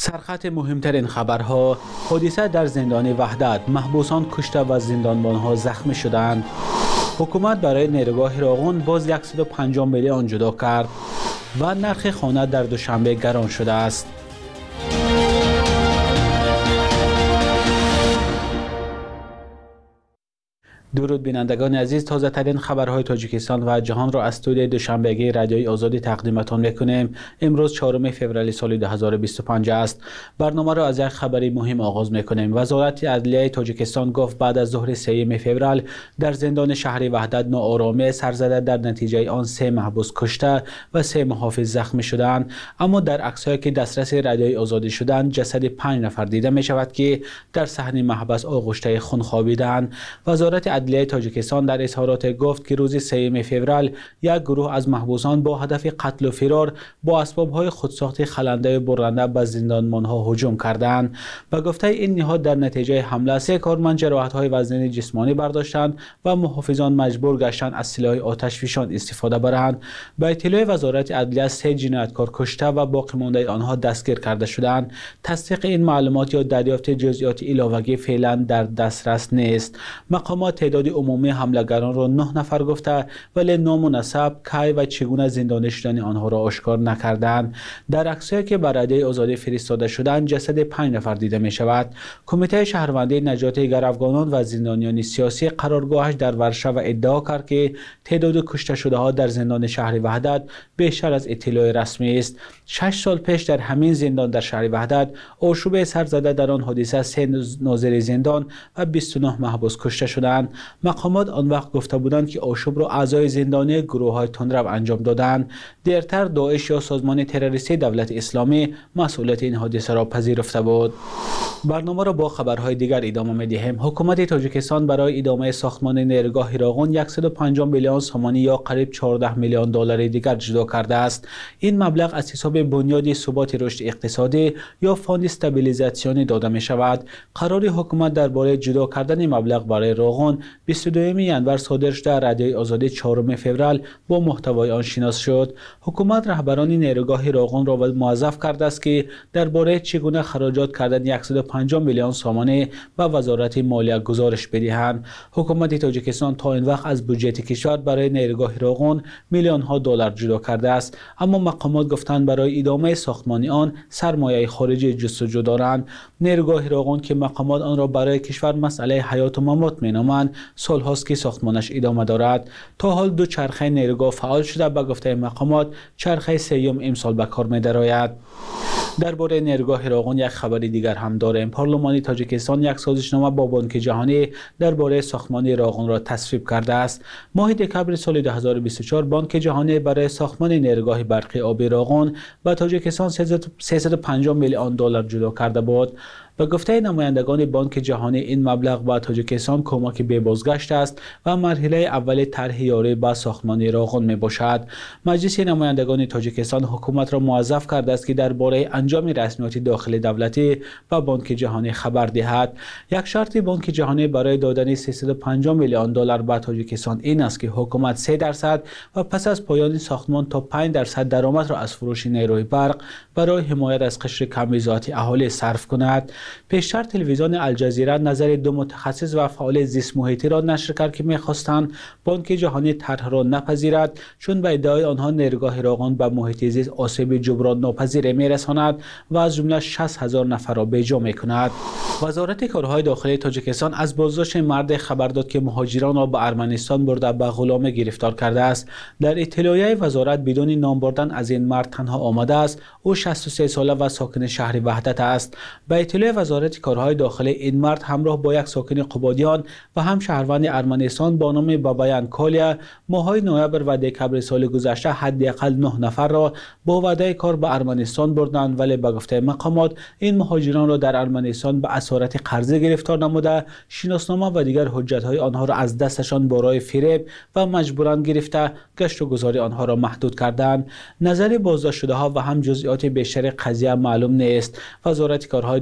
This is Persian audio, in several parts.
سرخط مهمترین خبرها: حادثه در زندان وحدت، محبوسان کشته و زندانبانها زخمی شدند. حکومت برای نیروگاه هراقون باز 150 میلیون جدا کرد و نرخ خانه در دوشنبه گران شده است. درود بینندگان عزیز، تازه ترین خبرهای تاجیکستان و جهان را از استودیوی دوشنبهگی رادیوی آزادی تقدیمتان میکنیم. امروز 4 فوریه سال 2025 است. برنامه را از یک خبری مهم آغاز میکنیم. وزارت عدلیه تاجیکستان گفت بعد از ظهر 3 فوریه در زندان شهر وحدت ناآرامی سر زده، در نتیجه آن 3 محبوس کشته و 3 محافظ زخمی شدند. اما در عکس‌هایی که دسترس رادیوی آزادی شدند، جسد 5 نفر دیده می شود که در صحن محبس آغشته خون خوابیدند. وزارت عدلیه تاجیکستان در اظهارات گفت که روز 3 فوریه یک گروه از محبوسان با هدف قتل و فرار با اسباب‌های خودساخت خلنده برنده به زندانبان‌ها هجوم کردند. به گفته این نهاد، در نتیجه حمله 3 کارمند جراحت‌های وزنی جسمانی برداشتند و محافظان مجبور گشتند از سلاح آتشفشان استفاده برند. به اطلاع وزارت عدلیه 3 جنایتکار کشته و باقی مانده آنها دستگیر کرده شدند. تصدیق این معلومات یا دریافت جزئیات علاوه‌ای فعلا در دسترس نیست. مقامات تعداد عمومی حملگران را 9 نفر گفته، ولی نام و نسب، کی و چگونه زندانی شدن آنها را آشکار نکردند. در عکسایی که به رادیوی آزادی فرستاده شدند، جسد 5 نفر دیده می شود. کمیته شهروندی نجات گروگانان و زندانیان سیاسی قرارگاهش در ورشو ادعا کرد که تعداد کشته شده ها در زندان شهر وحدت بیشتر از اطلاع رسمی است. 6 سال پیش در همین زندان در شهر وحدت آشوب سر زده، در آن حادثه 3 ناظر زندان و 29 محبوس کشته شدند. مقامات آن وقت گفته بودند که آشوب را اعضای زندانی گروه‌های تندرو انجام دادند. دیرتر داعش یا سازمان تروریستی دولت اسلامی مسئولیت این حادثه را پذیرفته بود. برنامه را با خبرهای دیگر ادامه می‌دهیم. حکومت تاجیکستان برای ادامه ساختمان نیروگاه هراقون 150 میلیون سومانی یا قریب 14 میلیون دلار دیگر جدا کرده است. این مبلغ از حساب بنیاد ثبات رشد اقتصادی یا فاند استابیلیزاسیون داده می شود. قرار حکومت درباره جدا کردن مبلغ برای راغون 22 ینور صادر شده رادیوی آزادی 4 فوریه با محتوای آن شناس شد. حکومت رهبران نیروگاه راغون را موظف کرده است که درباره چگونه خراجات کردن 150 میلیون سومانی به وزارت مالیه گزارش بدهند. حکومت تاجیکستان تا این وقت از بودجه کشور برای نیروگاه راغون میلیون ها دلار جدا کرده است، اما مقامات گفتند برای ادامه ساختمان آن سرمایه خارجی جستجو دارند. نیروگاه راغون که مقامات آن را برای کشور مسئله حیات و ممات مینامند، سالهاست که ساختمانش ادامه دارد. تا حال 2 چرخه نیروگاه فعال شده، به گفته مقامات چرخه 3 امسال به کار می‌دراید. درباره نیروگاه هراقون یک خبر دیگر هم داریم. پارلمان تاجیکستان یک سازشنامه با بانک جهانی درباره ساختمان راغون را تصویب کرده است. ماه دکمبر سال 2024 بانک جهانی برای ساختمان نیروگاه برقی آبی راغون به تاجیکستان 350 میلیون دلار جدا کرده بود. به گفته نمایندگان بانک جهانی، این مبلغ به تاجیکستان کمک به بازگشت است و مرحله اول طرح یاری به ساختمان راغون می باشد. مجلس نمایندگان تاجیکستان حکومت را موظف کرده است که درباره انجام رسمیات داخل دولتی به بانک جهانی خبر دهد. یک شرط بانک جهانی برای دادن 350 میلیون دلار به تاجیکستان این است که حکومت 3% و پس از پایان ساختمان تا 5% درآمد را از فروش نیروی برق برای حمایت از قشر کمیزاتی اهالی صرف کند. پیشتر تلویزیون الجزیره نظر 2 متخصص و فعال زیست محیطی را نشر کرد که می‌خواستند بانک جهانی طرح را نپذیرد، چون به ادعای آنها نیروگاه راغون به محیط زیست آسیب جبران ناپذیر می‌رساند و از جمله 60,000 نفر را بی‌جا می‌کند. وزارت کارهای داخلی تاجیکستان از بازداشت مرد خبر داد که مهاجران را به ارمنستان برده به غلامی گرفتار کرده است. در اطلاعیه وزارت بدون نام بردن از این مرد تنها آمده است. او 63 ساله و ساکن شهر وحدت است. به اطلاع وزارت کارهای داخلی، این مرد همراه با یک ساکن قبادیان و هم شهروند ارمنستان با نام بابایان کالیا ماه‌های نوامبر و دکمبر سال گذشته حداقل 9 نفر را با وعده کار به ارمنستان بردند، ولی به گفته مقامات این مهاجران را در ارمنستان به اسارت قرضه گرفتار نموده، شناسنامه و دیگر حجت‌های آنها را از دستشان برای فریب و مجبوراً گرفته گشت و گذاری آنها را محدود کردند. نظر بازداشت شده ها و هم جزئیات بیشتر قضیه معلوم نیست. وزارت کارهای داخلی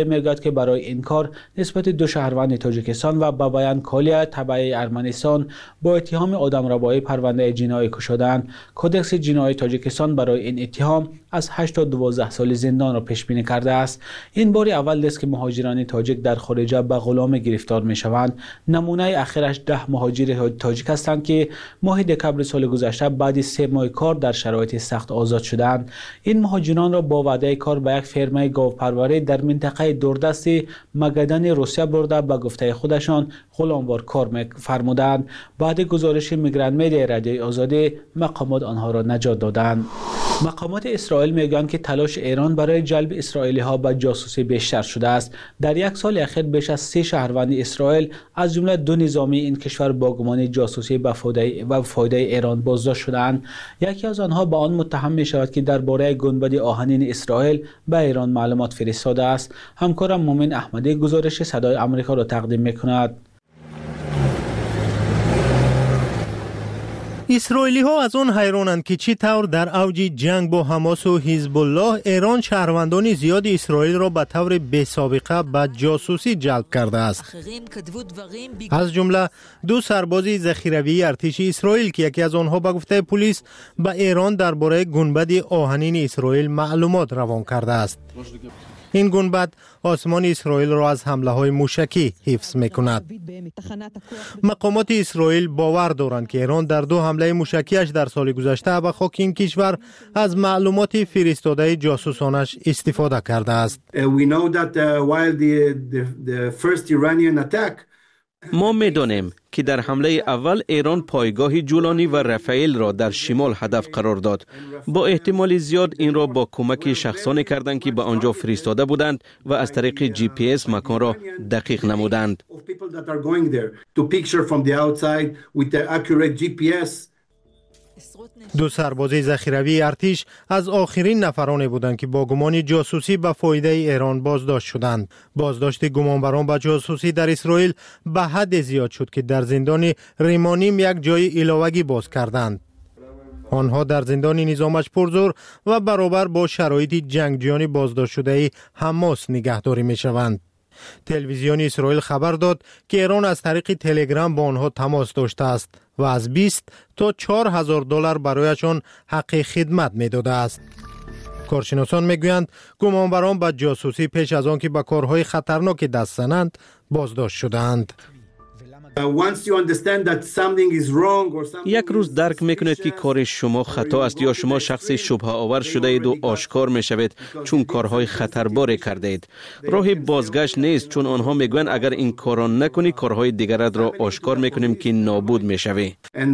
میگوید که برای این کار نسبت دو شهروند تاجیکستان و بابایان کالیا تبع ارمنستان با اتهام آدمربایی پرونده جنایی کشیدند. کدکس جنایی تاجیکستان برای این اتهام از 8 تا 12 سال زندان را پیش بینی کرده است. این بار اول است که مهاجران تاجیک در خارج به غلامی گرفتار میشوند. نمونه اخیرش 10 مهاجر تاجیک هستند که ماه دکمبر سال گذشته بعد 3 ماه کار در شرایط سخت آزاد شدند. این مهاجران را با وعده کار به یک فرمای گاوپروری در منطقه دوردست مگدن روسیه برده به گفته خودشان غلاموار کار فرمودند. بعد گزارش میگرانت مدیا رادیوی آزادی مقامات آنها را نجات دادند. مقامات اسرائیل میگویند که تلاش ایران برای جلب اسرائیلی ها به جاسوسی بیشتر شده است. در یک سال اخیر بیش از 3 شهروند اسرائیل از جمله 2 نظامی این کشور با گمان جاسوسی به فایده ایران بازداشت شدند. یکی از آنها به آن متهم می شود که درباره گنبد آهنین اسرائیل به ایران معلومات فرستاده است. همکارم مومن احمدی گزارش صدای آمریکا را تقدیم می کند. اسرائیلی ها از آن حیرانند که چی طور در اوج جنگ با حماس و حزب الله ایران شهروندان زیاد اسرائیل را به طور بی سابقه به جاسوسی جلب کرده است. از جمله 2 سرباز ذخیروی ارتش اسرائیل که یکی از آنها به گفته پلیس به ایران درباره گنبد آهنین اسرائیل معلومات روان کرده است. این گنبد آسمان اسرائیل را از حمله های موشکی حفظ می کند. مقامات اسرائیل باور دارند که ایران در 2 حمله موشکیش در سال گذشته به خاک این کشور از معلومات فرستاده جاسوسانش استفاده کرده است. ما می‌دانیم که در حمله اول ایران پایگاه جولانی و رفائیل را در شمال هدف قرار داد. با احتمال زیاد این را با کمک شخصانی کردند که به آنجا فرستاده بودند و از طریق GPS مکان را دقیق نمودند. 2 سرباز ذخیروی ارتش از آخرین نفرانی بودند که با گمان جاسوسی به فایده ایران بازداشت شدند. بازداشت گمانبران به جاسوسی در اسرائیل به حد زیاد شد که در زندان ریمانیم یک جای علاوگی باز کردند. آنها در زندان نظامش پرزور و برابر با شرایط جنگجویان بازداشت شده حماس نگهداری می شوند. تلویزیون اسرائیل خبر داد که ایران از طریق تلگرام با آنها تماس داشته است و از 20 تا 4,000 دلار برایشان حق خدمت می داده است. کارشناسان می گویند گمانبران به جاسوسی پیش از آن که به کارهای خطرناک دست زنند بازداشت شدند. یک روز درک میکنید که کار شما خطا است یا شما شخص شبهه آور شده اید و آشکار میشوید چون کارهای خطرباری کرده اید. راه بازگشت نیست چون آنها میگویند اگر این کارا نکنی کارهای دیگرت را آشکار میکنیم که نابود میشوی.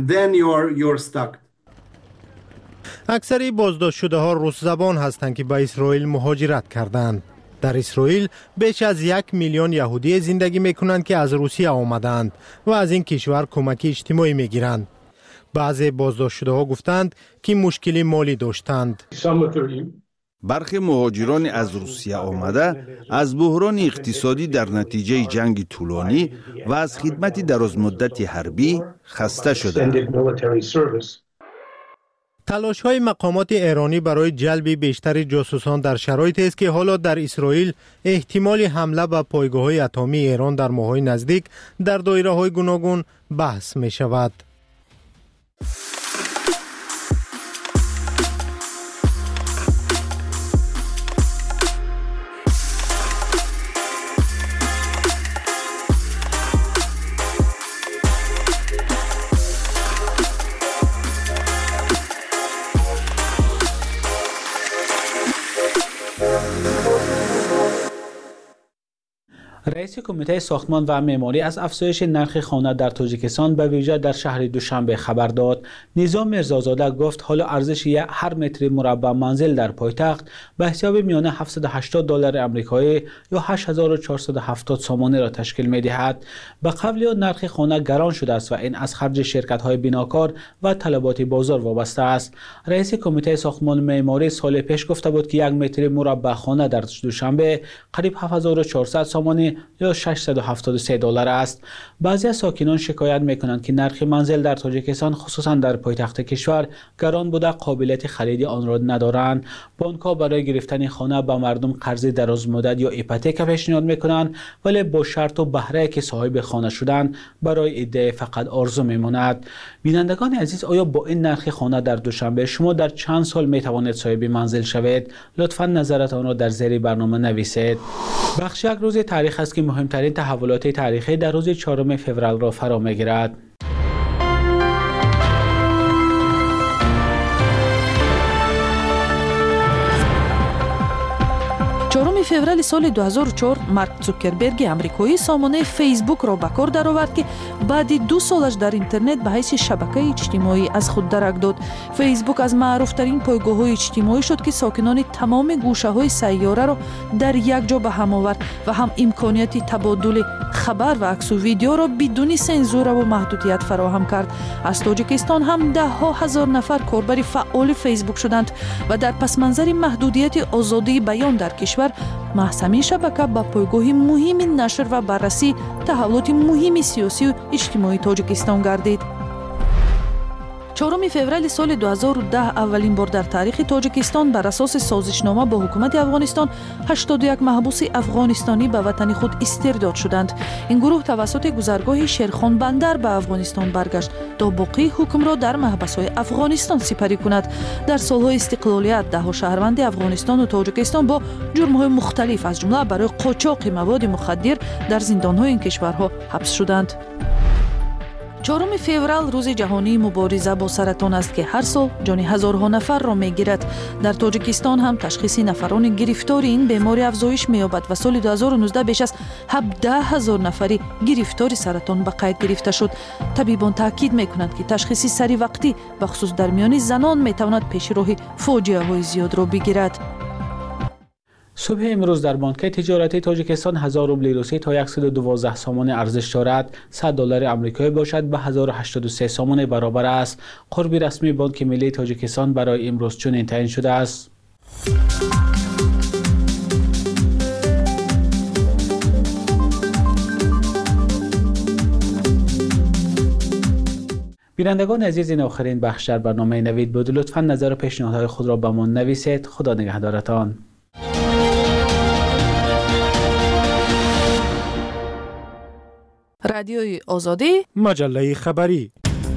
اکثر بازداشت شده ها روس زبان هستند که به اسرائیل مهاجرت کردند. در اسرائیل بیش از 1 میلیون یهودی زندگی میکنند که از روسیه آمدند و از این کشور کمک اجتماعی میگیرند. بعضی بازداشت شده ها گفتند که مشکلی مالی داشتند. برخی مهاجران از روسیه آمده از بحران اقتصادی در نتیجه جنگ طولانی و از خدمت درازمدت حربی خسته شدند. تلاش های مقامات ایرانی برای جلب بیشتر جاسوسان در شرایطی است که حالا در اسرائیل احتمال حمله به پایگاه‌های اتمی ایران در ماه‌های نزدیک در دایره‌های گوناگون بحث می شود. رئیس کمیته ساختمان و معماری از افزایش نرخ خانه در تاجیکستان به ویژه در شهر دوشنبه خبر داد. نظام میرزازاده گفت حالا ارزش هر متر مربع منزل در پایتخت به حساب میانه 780 دلار آمریکایی یا 8470 سامانه را تشکیل می‌دهد. به قبل آن نرخ خانه گران شده است و این از خرج شرکت‌های بناکار و طلبات بازار وابسته است. رئیس کمیته ساختمان معماری سال پیش گفته بود که 1 متر مربع خانه در دوشنبه قریب 7400 سامانه افغانی یا $673 است. بعضی از ساکنان شکایت میکنند که نرخ منزل در تاجیکستان خصوصا در پایتخت کشور گران بوده، قابلیت خرید آن را ندارند. بانک‌ها برای گرفتن خانه به مردم قرض دراز مدت یا ایپوتک پیشنهاد میکنند، ولی با شرط و بهره که صاحب خانه شدن برای ادعای فقط آرزو میماند. بینندگان عزیز، آیا با این نرخ خانه در دوشنبه شما در چند سال میتوانید صاحب منزل شوید؟ لطفاً نظرتان را در زیر برنامه نویسید. بخش یک روز تاریخ است که مهمترین تحولات تاریخی در روز 4 فوریه را فرا میگیرد. 4 فеврали соли 2004 Марк Цукерберги амрикоӣ сомонаи Фейсбукро ба кор даровард, ки баъди 2 солаш дар интернет ба ҳайси шабакаи иҷтимоӣ аз худ дарак дод. Фейсбук аз маъруфтарин пойгоҳҳои иҷтимоӣ шуд, ки сокинони тамоми гӯшаҳои сайёраро дар якҷо ба ҳам овард ва ҳам имконияти табодули хабар ва аксу видеоро бидуни сензураву маҳдудият фароҳам кард. Аз Тоҷикистон ҳам даҳҳо ҳазор нафар корбари фаъоли Фейсбук шуданд ва дар пасманзари маҳдудияти озодии баён дар кишвар маҳз ҳамин шабака ба пойгоҳи муҳими нашр ва баррасии таҳаввулоти муҳими сиёсию иҷтимоии Тоҷикистон гардид. 4 феврали соли 2010 аввалин бор дар таърихи Тоҷикистон бар асоси созишнома бо ҳукумати Афғонистон 81 маҳбуси афғонистонӣ ба ватани худ истирдод шуданд. Ин гурӯҳ тавассути гузаргоҳи Шерхон Бандар ба Афғонистон баргашт то боқии ҳукмро дар маҳбасҳои Афғонистон сипарӣ кунад. Дар солҳои истиқлолият даҳҳо шаҳрванди Афғонистону Тоҷикистон бо ҷурмҳои мухталиф аз ҷумла барои қочоқи маводи мухаддир дар зиндонҳои ин кишварҳо ҳабс шуданд. 4 феврал рӯзи ҷаҳонии мубориза бо саратон аст, ки ҳар сол ҷони ҳазорҳо нафарро мегирад. Дар Тоҷикистон ҳам ташхиси нафарони гирифтори ин беморӣ афзоиш меёбад ва соли 2019 беш аз 17,000 нафари гирифтори саратон ба қайд гирифта шуд. Табибон таъкид мекунанд, ки ташхиси саривақтӣ бахусус дар миёни занон метавонад пеши роҳи фоҷиаҳои зиёдро бигирад. صبح امروز در بانک تجارتی تاجیکستان 1000 روبل روسی تا 112 سامان ارزش دارد. $100 آمریکایی باشد به 1083 سامان برابر است. قرب رسمی بانک ملی تاجیکستان برای امروز چنین تعیین شده است. بینندگان عزیز، این آخرین بخش در برنامه نوید بود. لطفاً نظر و پیشنهادهای خود را به ما نویسید. خدا نگهدارتان. رادیوی آزادی، مجله خبری.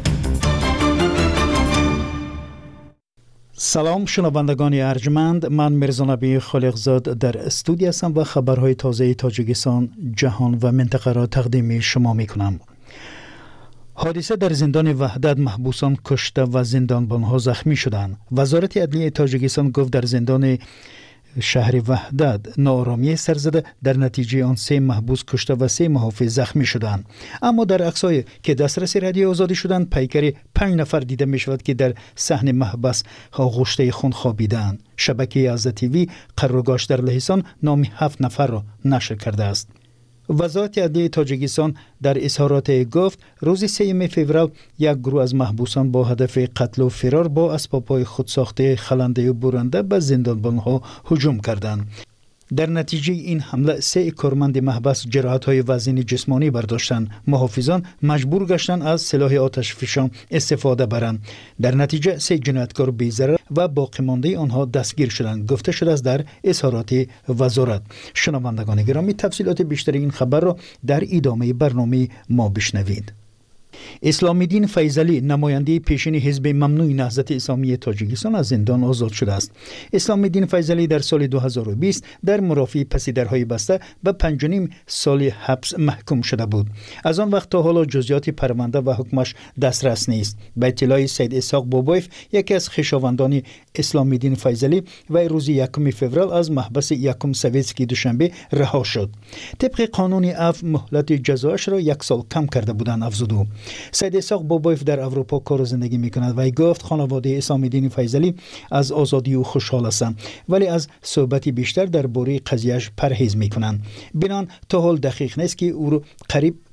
سلام شنوندگان ارجمند، من میرزا نبی خالقزاد در استودیو هستم و خبرهای تازه تاجیکستان، جهان و منطقه را تقدیم شما میکنم. حادثه در زندان وحدت محبوسان کشته و زندانبانها زخمی شدند. وزارت عدلیه تاجیکستان گفت در زندان شهر وحدت ناآرامی سر زده، در نتیجه آن 3 محبوس کشته و 3 محافظ زخمی شدند. اما در عکس‌هایی که دسترس رادیو آزادی شدند، پیکری 5 نفر دیده می شود که در صحن محبس غشته خون خوابیدند. شبکه از تیوی قرارگاهش در لهستان نام 7 نفر را نشر کرده است. وزارت عدلیه تاجیکستان در اظهارات گفت روز 3 فوریه یک گروه از محبوسان با هدف قتل و فرار با اسباب‌های خودساخته خلنده و برنده به زندانبانها هجوم کردند. در نتیجه این حمله 3 کارمند محبس جراحت‌های وزن جسمانی برداشتند. محافظان مجبور گشتند از سلاح آتش فشان استفاده برند. در نتیجه 3 جنایتکار بی‌ضرر و باقی مانده آنها دستگیر شدند. گفته شده است در اظهارات وزارت. شنوندگان گرامی، تفصیلات بیشتر این خبر را در ادامه برنامه ما بشنوید. اسلام الدین فیضلی، نماینده پیشین حزب ممنوع نهضت اسلامی تاجیکستان، از زندان آزاد شده است. اسلام الدین فیضلی در سال 2020 در مرافعه پس درهای بسته به 5.5 سال حبس محکوم شده بود. از آن وقت تا حالا جزئیات پرونده و حکمش دسترس نیست. به اطلاع سید اسحاق بابایف، یکی از خویشاوندان اسلام الدین فیضلی، و روز 1 فوریه از محبس یکم سویتسکی دوشنبه رها شد. طبق قانون عفو مهلت جزایش را 1 سال کم کرده بودند افزود. سید اسحاق بابایف در اروپا کار و زندگی میکند و گفت خانواده اسلام الدین فیضلی از آزادی او خوشحال هستند، ولی از صحبتی بیشتر درباره قضیهش پرهیز میکنند. بنان تا حال دقیق نیست که او را قریب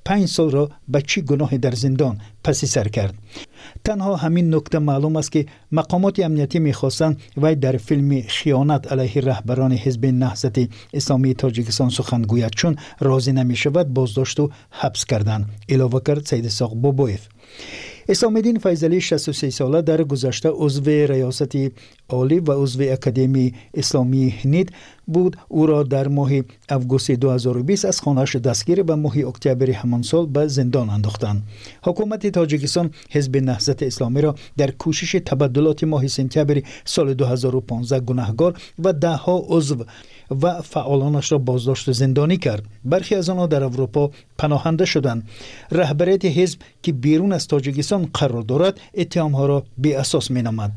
5 سال را به چی گناه در زندان پس سر کرد. تنها همین نکته معلوم است که مقامات امنیتی می‌خواستند وی در فیلم خیانت علیه رهبران حزب نهضت اسلامی تاجیکستان سخن گوید، چون راضی نمی‌شود بازداشت و حبس کردند، علاوه کرد سید اسحاق بابویف. اسلام الدین فیضعلی 63 ساله در گذشته عضو ریاست عالی و عضو اکادمی اسلامی هند بود. او را در ماه اوگوست 2020 از خانه‌اش دستگیر و ماه اکتبر همان سال به زندان انداختند. حکومت تاجیکستان حزب نهضت اسلامی را در کوشش تبدلات ماه سپتامبر سال 2015 گناهکار و ده‌ها عضو و فعالانش را بازداشت زندانی کرد. برخی از آنها در اروپا پناهنده شدند. رهبریت حزب که بیرون از تاجیکستان قرار دارد اتهام‌ها را بی اساس می‌نامد.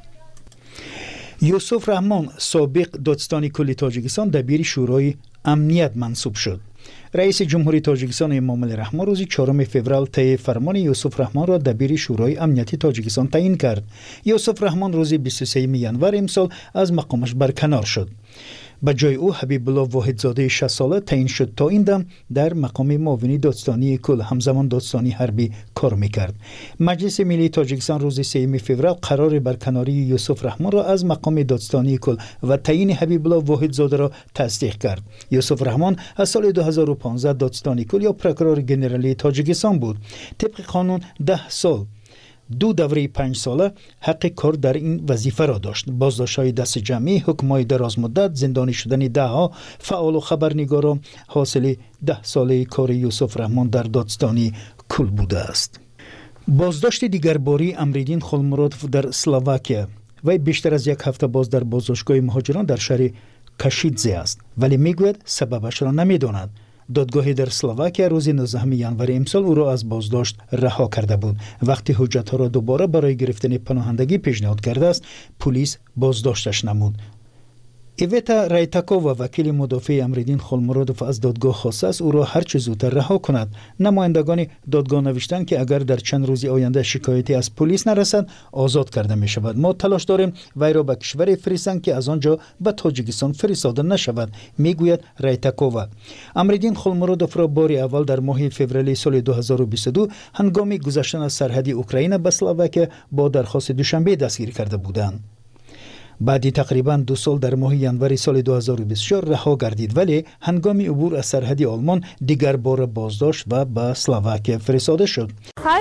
یوسف رحمان سابق دادستانی کل تاجیکستان دبیر شورای امنیت منصوب شد. رئیس جمهوری تاجیکستان امام علی رحمان روز 4 فوریه طی فرمان یوسف رحمان را دبیر شورای امنیتی تاجیکستان تعیین کرد. یوسف رحمان روز 23 ینور امسال از مقامش برکنار شد. به جای او حبیب الله واحدزاده 60 ساله تعیین شد. تا این دم در مقام معاونی دادستانی کل همزمان دادستانی حربی کار میکرد. مجلس ملی تاجیکستان روز 3 فوریه قرار برکناری یوسف رحمان را از مقام دادستانی کل و تعیین حبیب الله واحدزاده را تصدیق کرد. یوسف رحمان از سال 2015 دادستانی کل یا پروکورور ژنرالی تاجیکستان بود. طبق قانون 10 سال 2 دوره 5 ساله حق کار در این وظیفه را داشت. بازداشت‌های دست جمعی، حکم‌های دراز مدت، زندانی شدن ده‌ها فعال و خبرنگاران حاصل 10 ساله کار یوسف رحمان در دادستانی کل بوده است. بازداشت دیگرباری امرالدین خلمرودوف در اسلواکیه. وی بیشتر از یک هفته باز در بازداشتگاه مهاجران در شهر کاشیتزه است، ولی میگوید سببش را نمیداند. دادگاه در اسلواکیه روز 19 ینور امسال او را از بازداشت رها کرده بود. وقتی حجت‌ها را دوباره برای گرفتن پناهندگی پیشنهاد کرده است، پلیس بازداشتش نمود. ایویتا رایتاکووا وکیل مدافع امرالدین خلمرودوف از دادگاه خواسته است او را هر چه زودتر رها کند. نمایندگان دادگاه نوشتند که اگر در چند روز آینده شکایتی از پلیس نرسد آزاد کرده می شود. ما تلاش داریم وی را به کشور فرستند که از آنجا به تاجیکستان فرستاده نشود، میگوید رایتاکووا. امرالدین خلمرودوف را بار اول در ماه فوریه سال 2022 هنگام گذشتن از سرحد اوکراین به اسلواکیه با درخواست دوشنبه دستگیر کرده بودند. بعدی تقریباً 2 سال در ماه ینور سال 2024 رها گردید، ولی هنگام عبور از سرحد آلمان دیگر بار بازداشت و به اسلواکیه فرستاده شد.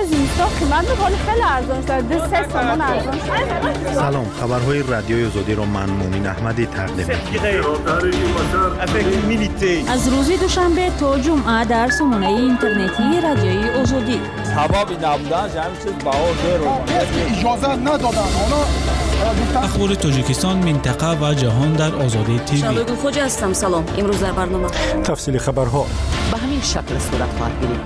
سلام، خبرهای رادیوی آزادی را من مومن احمدی تقدیم می‌کنم. از روز دوشنبه تا جمعه در سامانه اینترنتی رادیوی آزادی. حبابی نبودن همین چیز باور اجازه ندادن. اخبار تاجیکستان، منطقه و جهان در آزادی تیوی. شالوی خوجا هستم. سلام. امروز در برنامه تفصیل خبرها به همین شکل صورت خواهد گرفت.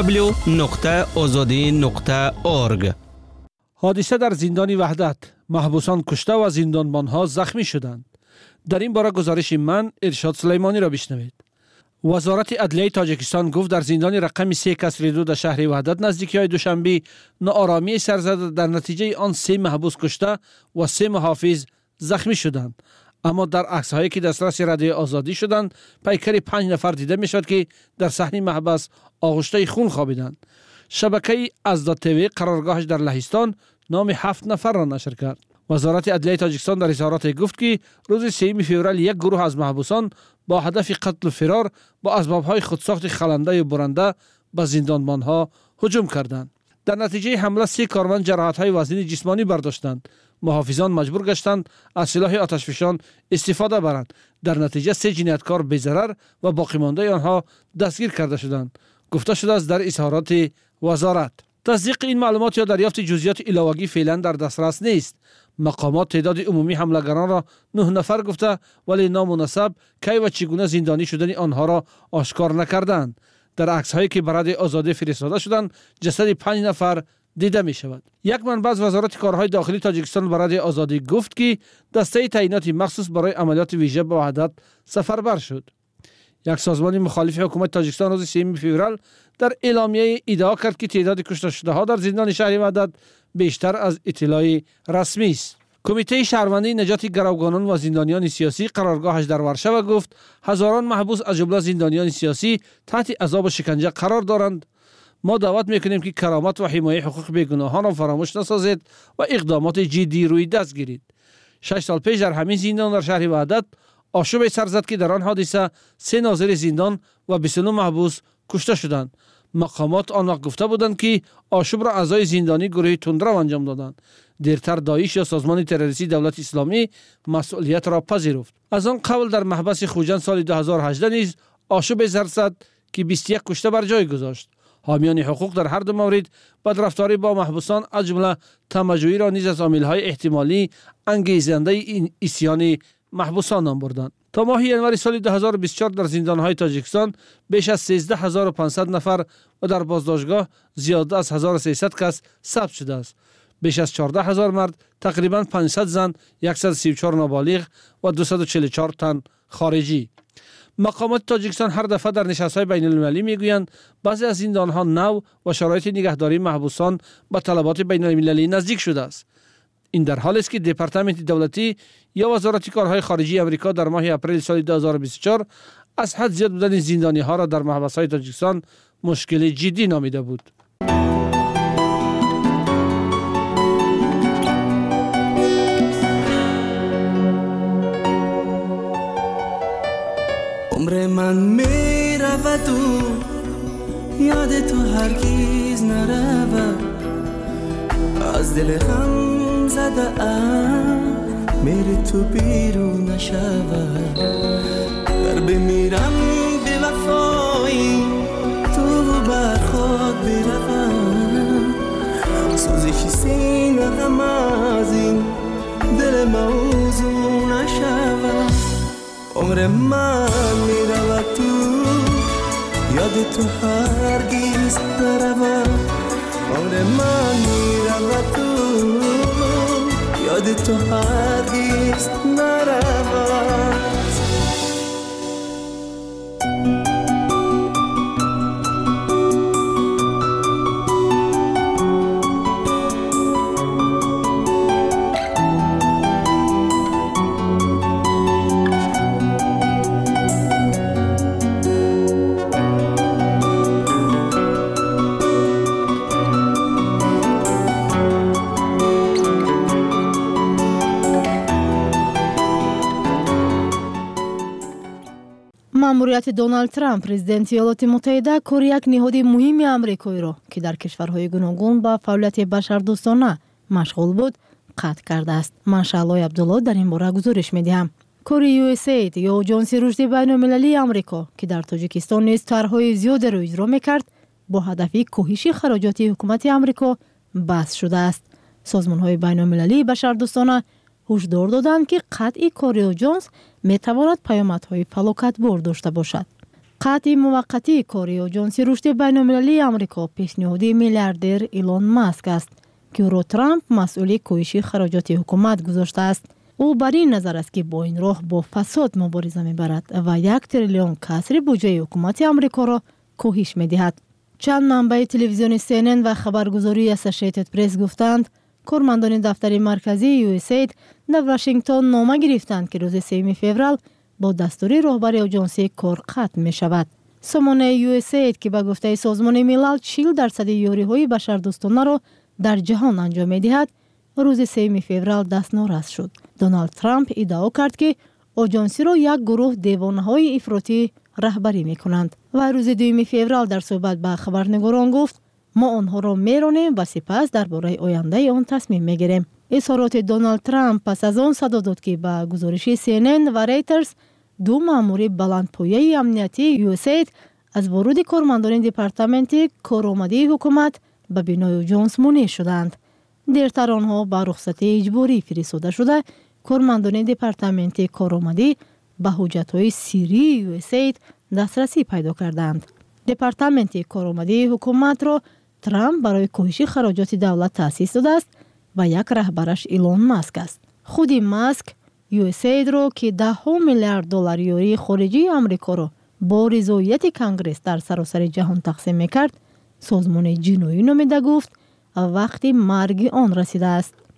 www.azadi.org. حادثه در زندان وحدت، محبوسان کشته و زندانبانها زخمی شدند. در این باره گزارش من ارشاد سلیمانی را بشنوید. وزارت عدلیه تاجیکستان گفت در زندان رقم 3-2 در شهر وحدت نزدیکی دوشنبه ناآرامی سر زده، در نتیجه آن 3 محبوس کشته و 3 محافظ زخمی شدند. اما در عکس‌هایی که دسترس رادیوی آزادی شدند پیکر 5 نفر دیده می شود که در صحن محبس آغشته خون خوابیدند. شبکه ازداد تیوی قرارگاهش در لهستان نام 7 نفر را نشر کرد. وزارت عدلیه تاجیکستان در اظهارات گفت که روز 3 فوریه یک گروه از محبوسان با هدف قتل و فرار با اسباب‌های خودساخت خلنده و برنده به زندانبانها هجوم کردند. در نتیجه حمله 3 کارمند جراحت‌های وزنی جسمانی برداشتند. محافظان مجبور گشتند از سلاح آتشفشان استفاده برند. در نتیجه 3 جنایتکار بی‌ضرر و باقی مانده آنها دستگیر کرده شدند. گفته شده است در اظهارات وزارت. تصدیق این معلومات یا دریافت جزئیات علاوه‌ای فعلا در دسترس نیست. مقامات تعداد عمومی حملگران را 9 نفر گفته ولی نام و نسب، کی و چگونه زندانی شدن آنها را آشکار نکردند. در عکس‌هایی که برای آزادی فرستاده شدند جسد 5 نفر دیده می شود. یک منبع از وزارت کارهای داخلی تاجیکستان برای آزادی گفت که دسته تعیینات مخصوص برای عملیات ویژه به وحدت سفربر شد. یک سازمان مخالف حکومت تاجیکستان روز 3 فوریه در اعلامیه ادعا کرد که تعداد کشته شده ها در زندان شهر وحدت بیشتر از اطلاع رسمی است. کمیته شهروندی نجات گروگانان و زندانیان سیاسی قرارگاهش در ورشو گفت هزاران محبوس از جمله زندانیان سیاسی تحت عذاب و شکنجه قرار دارند. ما دعوت میکنیم که کرامت و حمایت حقوق بیگناهان را فراموش نسازید و اقدامات جدی روی دست گیرید. 6 سال پیش در همین زندان در شهر وحدت آشوب سر زد که در آن حادثه 3 ناظر زندان و 29 محبوس کشته شدند. مقامات آن وقت گفته بودند که آشوب را اعضای زندانی گروه تندرو انجام دادند. دیرتر داعش یا سازمان تروریستی دولت اسلامی مسئولیت را پذیرفت. از آن قبل در محبس خوجند سال 2018 نیز آشوب سر زد که 21 کشته بر جای گذاشت. حامیان حقوق در هر دو مورد بدرفتاری با محبوسان از جمله طمع‌جویی را نیز از عامل‌های احتمالی انگیزنده این عصیان محبوسان نام بردند. تا ماه ینور سال 2024 در زندان‌های تاجیکستان بیش از 13500 نفر و در بازداشتگاه زیاده از 1300 کس ثبت شده است. بیش از 14000 مرد، تقریباً 500 زن، 134 نابالغ و 244 تن خارجی. مقامات تاجیکستان هر دفعه در نشست‌های بین‌المللی میگویند بعضی از زندان‌ها نو و شرایط نگهداری محبوسان با طلبات بین‌المللی نزدیک شده است. این در حالی است که دپارتمنت دولتی یا وزارت کارهای خارجی آمریکا در ماه اپریل سال 2024 از حد زیاد بودن زندانی‌ها را در محبس‌های تاجیکستان مشکل جدی نامیده بود. عمر من می رود و یاد تو هرگیز نرود. از دل غم زده ام میری تو بیرون نشود. در بمیرم به وفایی تو بر خود بروم. سوزش سینه غم از این دل موضوع نشود. عمر من می رود تو یاد تو هرگیز نرود. عمر من می رود تو یاد تو هرگیز نرود. маъмурияти Доналд Трамп президенти Иёлоти Муттаҳида кори як ниҳоди муҳими амрикоиро ки дар кишварҳои гуногун ба фаъолияти башардӯстона машғул буд қатъ кардааст. ман Шаълои Абдулло дар ин бора гузориш медиҳам. кори USAID ё оҷонси рушди байнулмилалии амрико ки дар Тоҷикистон низ тарҳҳои зиёдеро иҷро мекард бо ҳадафи коҳиши хароҷоти ҳукумати амрико баҳс шудааст. созмонҳои байнулмилалии башардӯстона ҳушдор доданд ки қатъи кори оҷонс метавонад паёмадҳои фалокатбор дошта бошад. қатъи муваққатии кори оҷонси рушди байнулмилалии амрико пешниҳоди миллиардер Илон Маск аст ки ӯро Трамп масъули коҳиши хароҷоти ҳукумат гузоштааст. ӯ бар ин назар аст ки бо ин роҳ бо фасод мубориза мебарад ва 1 триллион касри буҷаи ҳукумати амрикоро коҳиш медиҳад. чанд манбаи телевизиони CNN ва хабаргузории Associated Press гуфтанд кормандони дафтари марказии USAID дар Вашингтон нома гирифтанд ки рӯзи 3 феврал бо дастури роҳбари оҷонсӣ кор қатъ мешавад. сомонаи USAID ки ба гуфтаи Созмони милал 40% ёриҳои башардӯстонаро дар ҷаҳон анҷом медиҳад, рӯзи 3 феврал дастнорас шуд. Доналд Трамп иддао кард ки оҷонсиро як гурӯҳ девонаҳои ифротӣ раҳбарӣ мекунанд ва рӯзи 2 феврал дар суҳбат ба хабарнигорон гуфт: мо онҳоро меронем ва сипас дар бораи ояндаи он тасмим мегирем. изҳороти Доналд Трамп пас аз он садо дод ки ба гузориши CNN ва Reuters ду маъмури баландпояи амниятии USAID аз воруди кормандони департаменти коромадии ҳукумат ба бинои оҷонс мунеъ шуданд. дертар онҳо ба рухсатии иҷборӣ фиристода шуда кормандони департаменти коромадӣ ба ҳуҷҷатҳои сиррии USAID дастрасӣ пайдо карданд. департаменти коромадии ҳукуматро Трамп барои коҳиши хароҷоти давлат таъсис додааст ва як раҳбараш Илон Маск аст. худи Маск USAID-ро ки $10 миллиард ёрии хориҷии амрикоро бо ризояти Конгресс дар саросари ҷаҳон тақсим мекард, созмони ҷиноӣ номида гуфт вақти марги он расидааст.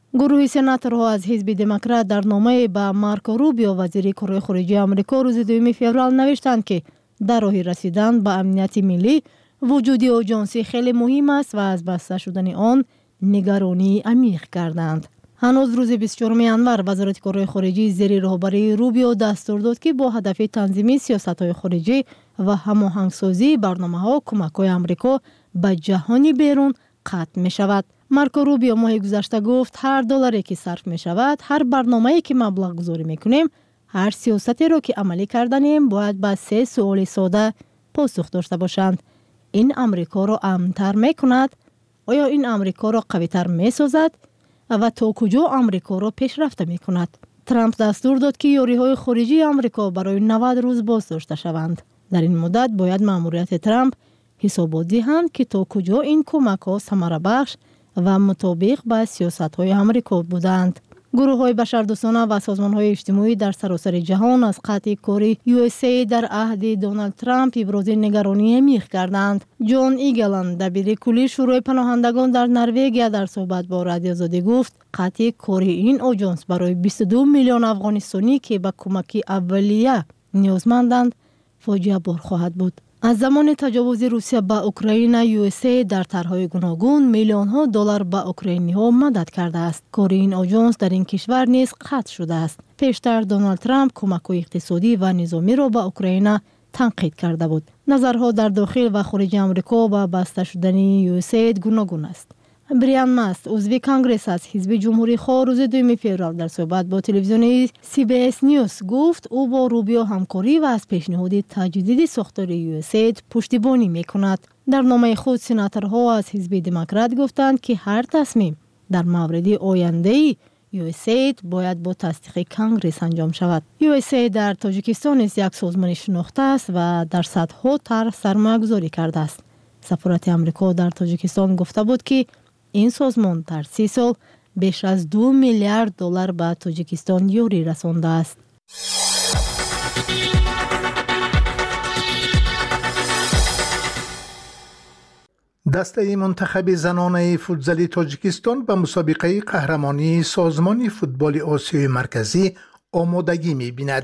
گروه سناتورها از حزب دموکرات در نامه به مارکو روبیو وزیر کارهای خارجه آمریکا روز 2 فوریه نوشتند که در راه رسیدن به امنیت ملی وجود آژانسی خیلی مهم است و از بسته شدن آن نگرانی عمیق کردند. هنوز روز 24 انور وزارت کارهای خارجه زیر رهبری روبیو دستور داد که با هدف تنظیم سیاست‌های خارجی و هماهنگسازی برنامه‌ها کمک‌های آمریکا به جهان بیرون قطع می‌شود. مارکو روبیو ماه گذشته گفت هر دلاری که صرف می‌شود، هر برنامه‌ای که مبلغ گذاری می‌کنیم، هر سیاستی را که عملی کردنیم باید به 3 سوال ساده پاسخ داشته باشند. این آمریکا را امن‌تر می‌کند؟ آیا این آمریکا را قوی‌تر می‌سازد؟ و تا کجا آمریکا را پیشرفته می‌کند؟ ترامپ دستور داد که یاری‌های خارجی آمریکا برای 90 روز بازداشته شوند. در این مدت باید مأموریت ترامپ حسابات دهند که تا کجا این کمک‌ها ثمره بخش و مطابق با سیاست‌های آمریکا بودند. گروه‌های بشردوستانه و سازمان‌های اجتماعی در سراسر جهان از قطع کاری USA در عهد دونالد ترامپ ابراز نگرانی عمیق کردند. جان ایگلند، دبیر کلی شورای پناهندگان در نروژ، در صحبت با رادیو آزادی گفت قطع کاری این آژانس برای 22 میلیون افغانستانی که به کمک اولیه نیازمندند فاجعه بار خواهد بود. از زمان تجاوز روسیه به اوکراین، USA در طرح‌های گوناگون میلیون‌ها دلار به اوکراینی‌ها مدد کرده است. کار این آژانس در این کشور نیز قطع شده است. پیشتر دونالد ترامپ کمک‌های اقتصادی و نظامی را به اوکراین تنقید کرده بود. نظرها در داخل و خارج آمریکا به بسته شدن USA گوناگون است. بریان ماست، عضو کانگرس از حزب جمهوری خواه، روز 2 فوریه در صحبت با تلویزیون CBS نیوز گفت او با روبیو همکاری و از پیشنهاد تجدید ساختار USA پشتیبانی می‌کند. در نامه خود سناتورها از حزب دموکرات گفتند که هر تصمیم در مورد آینده USA باید با تصدیق کانگرس انجام شود. USA در تاجیکستان یک سازمان شناخته است و در صدها طرح سرمایه‌گذاری کرده است. سفارت آمریکا در تاجیکستان گفته بود که این سازمان در 30 سال بیش از 2 میلیارد دلار به تاجیکستان یاری رسانده است. دسته منتخب زنانه فوتزالی تاجیکستان به مسابقه قهرمانی سازمان فوتبال آسیای مرکزی آمادگی می‌بیند.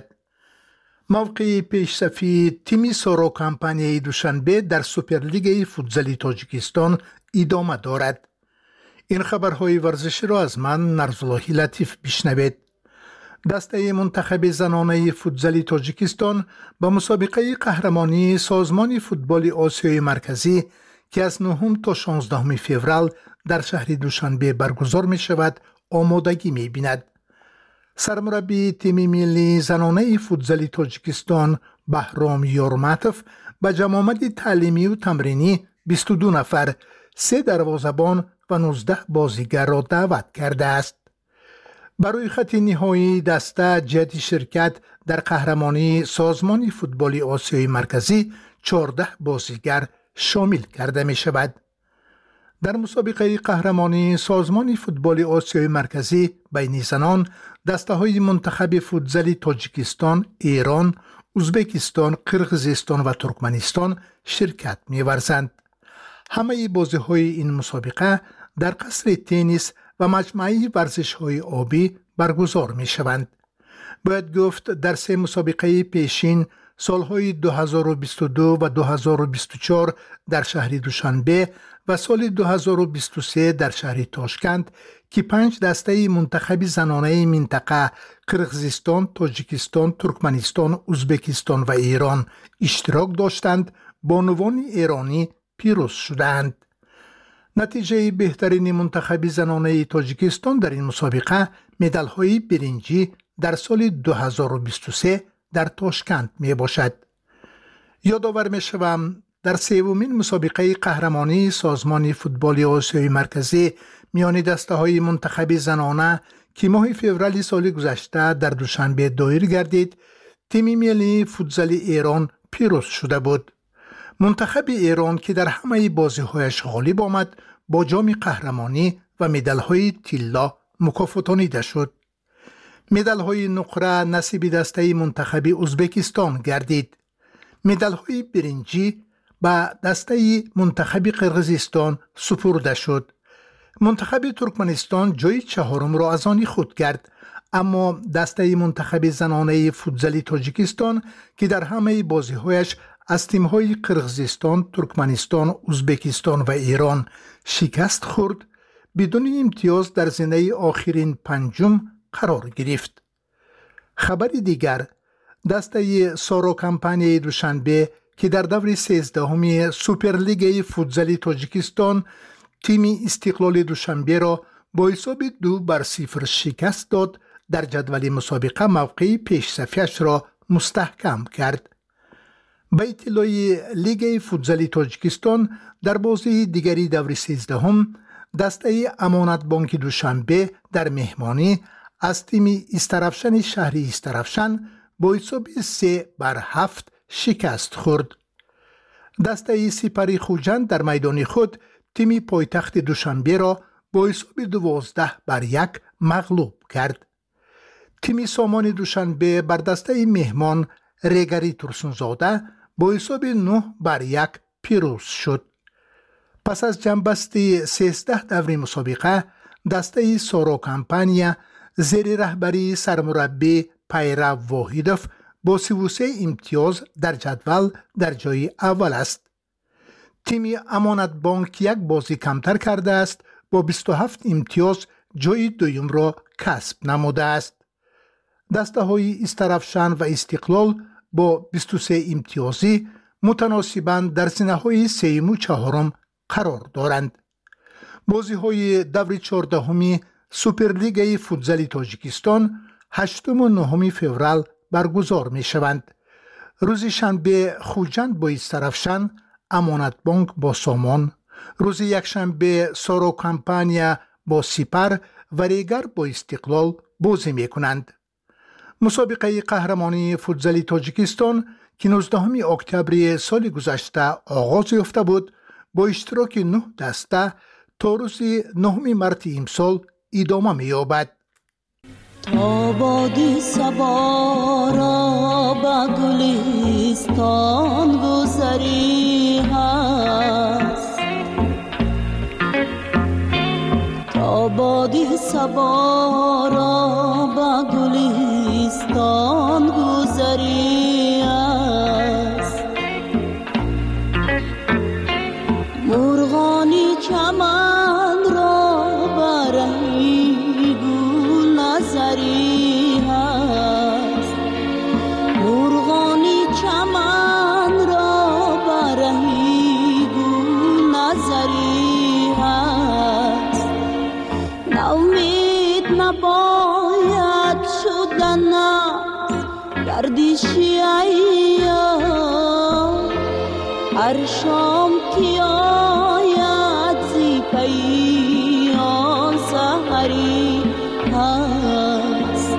موقع پیش‌صفی تیم سارا کمپانی دوشنبه در سوپرلیگ فوتزالی تاجیکستان ادامه دارد. این خبرهای ورزشی را از من نرزاللهی لطیف بشنوید. دسته منتخب زنانه فوتزالی تاجیکستان به مسابقه قهرمانی سازمان فوتبال آسیای مرکزی که از 9 تا 16 فوریه در شهر دوشنبه برگزار می شود آمادگی می بیند. سرمربی تیم ملی زنانه فوتزالی تاجیکستان بهرام یارمتوف به جمامت تعلیمی و تمرینی 22 نفر، 3 دروازه‌بان و 19 بازیگر را دعوت کرده است. برای خط نهایی دسته جهت شرکت در قهرمانی سازمان فوتبال آسیای مرکزی 14 بازیگر شامل کرده می شود. در مسابقه قهرمانی سازمان فوتبال آسیای مرکزی بین زنان دسته های منتخب فوتزالی تاجیکستان، ایران، ازبکستان، قرقیزستان و ترکمنستان شرکت می ورزند. همه بازی های این مسابقه در قصر تنیس و مجمع ورزش های آبی برگزار می شوند. باید گفت در 3 مسابقه پیشین سالهای 2022 و 2024 در شهر دوشنبه و سال 2023 در شهر تاشکند که 5 دسته منتخب زنانه منطقه قرقیزستان، تاجیکستان، ترکمنستان، ازبکستان و ایران اشتراک داشتند، بانوان ایرانی پیروز شدند. نتیجه بهترین منتخب زنانه تاجیکستان در این مسابقه مدال‌های برنجی در سال 2023 در تاشکند می باشد. یادآور می شوم در 3مین مسابقه قهرمانی سازمان فوتبال آسیای مرکزی میان دسته های منتخب زنانه که ماه فوریه سال گذشته در دوشنبه دایر گردید، تیم ملی فوتزالی ایران پیروز شده بود. منتخب ایران که در همه بازی‌هایش غالب آمد با جام قهرمانی و مدال‌های طلا مکافاتانیده شد. مدال‌های نقره نصیب دسته منتخب ازبکستان گردید. مدال‌های برنجی به دسته منتخب قرقیزستان سپرده شد. منتخب ترکمنستان جای چهارم را از آن خود کرد، اما دسته منتخب زنانه فوتزالی تاجیکستان که در همه بازی‌هایش از تیم‌های قرقیزستان، ترکمنستان، ازبکستان و ایران شکست خورد، بدون امتیاز در زینه آخرین پنجم قرار گرفت. خبر دیگر، دسته سارو کمپانی دوشنبه که در دور 13 سوپرلیگ فوتزالی تاجیکستان تیم استقلال دوشنبه را با حساب 2-0 شکست داد، در جدول مسابقه موقع پیش صفیش را مستحکم کرد. به اطلاع لیگ فوتزالی تاجیکستان در بازی دیگری دور 13 دسته امانت بانک دوشنبه در مهمانی از تیم استرافشن شهری استرافشن با حساب 3-7 شکست خورد. دسته سپری خوجند در میدان خود تیم پایتخت دوشنبه را با حساب 12-1 مغلوب کرد. تیم سامان دوشنبه بر دسته مهمان ریگری ترسونزاده با حساب 9-1 پیروز شد. پس از جنبستی 13 دور مسابقه، دسته سارو کمپانیا زیر رهبری سرمربی پیرو واحدوف با 33 امتیاز در جدول در جای اول است. تیم امانت بانک یک بازی کمتر کرده است، با 27 امتیاز جای دوم را کسب نموده است. دسته های استرافشن و استقلال با 23 امتیازی متناسباً در زینه های 3 و 4 قرار دارند. بازی های دور 14 سوپرلیگ فوتزالی تاجیکستان 8 و 9 فوریه برگزار می شوند. روز شنبه خوجند با استرافشن، امانت بانک با سامان، روز یکشنبه سارو کمپانیا با سپر و ریگر با استقلال بازی می کنند. مسابقه قهرمانی فوتزالی تاجیکستان که 19 اکتبر سال گذشته آغاز یافته بود، با اشتراک 9 دسته تا روز 9 مارس امسال ادامه می‌یابد. تا بادی صبا را به گلستان گذری هست، تا بادی صبا را به گلستان گذری هست، مرغانی چمن را برهی گل نظری هست، مرغانی چمن را برهی گل نظری هست، ناامید نباید شدن گردشی ایام، هر شام که آید زی پیان سحری هست.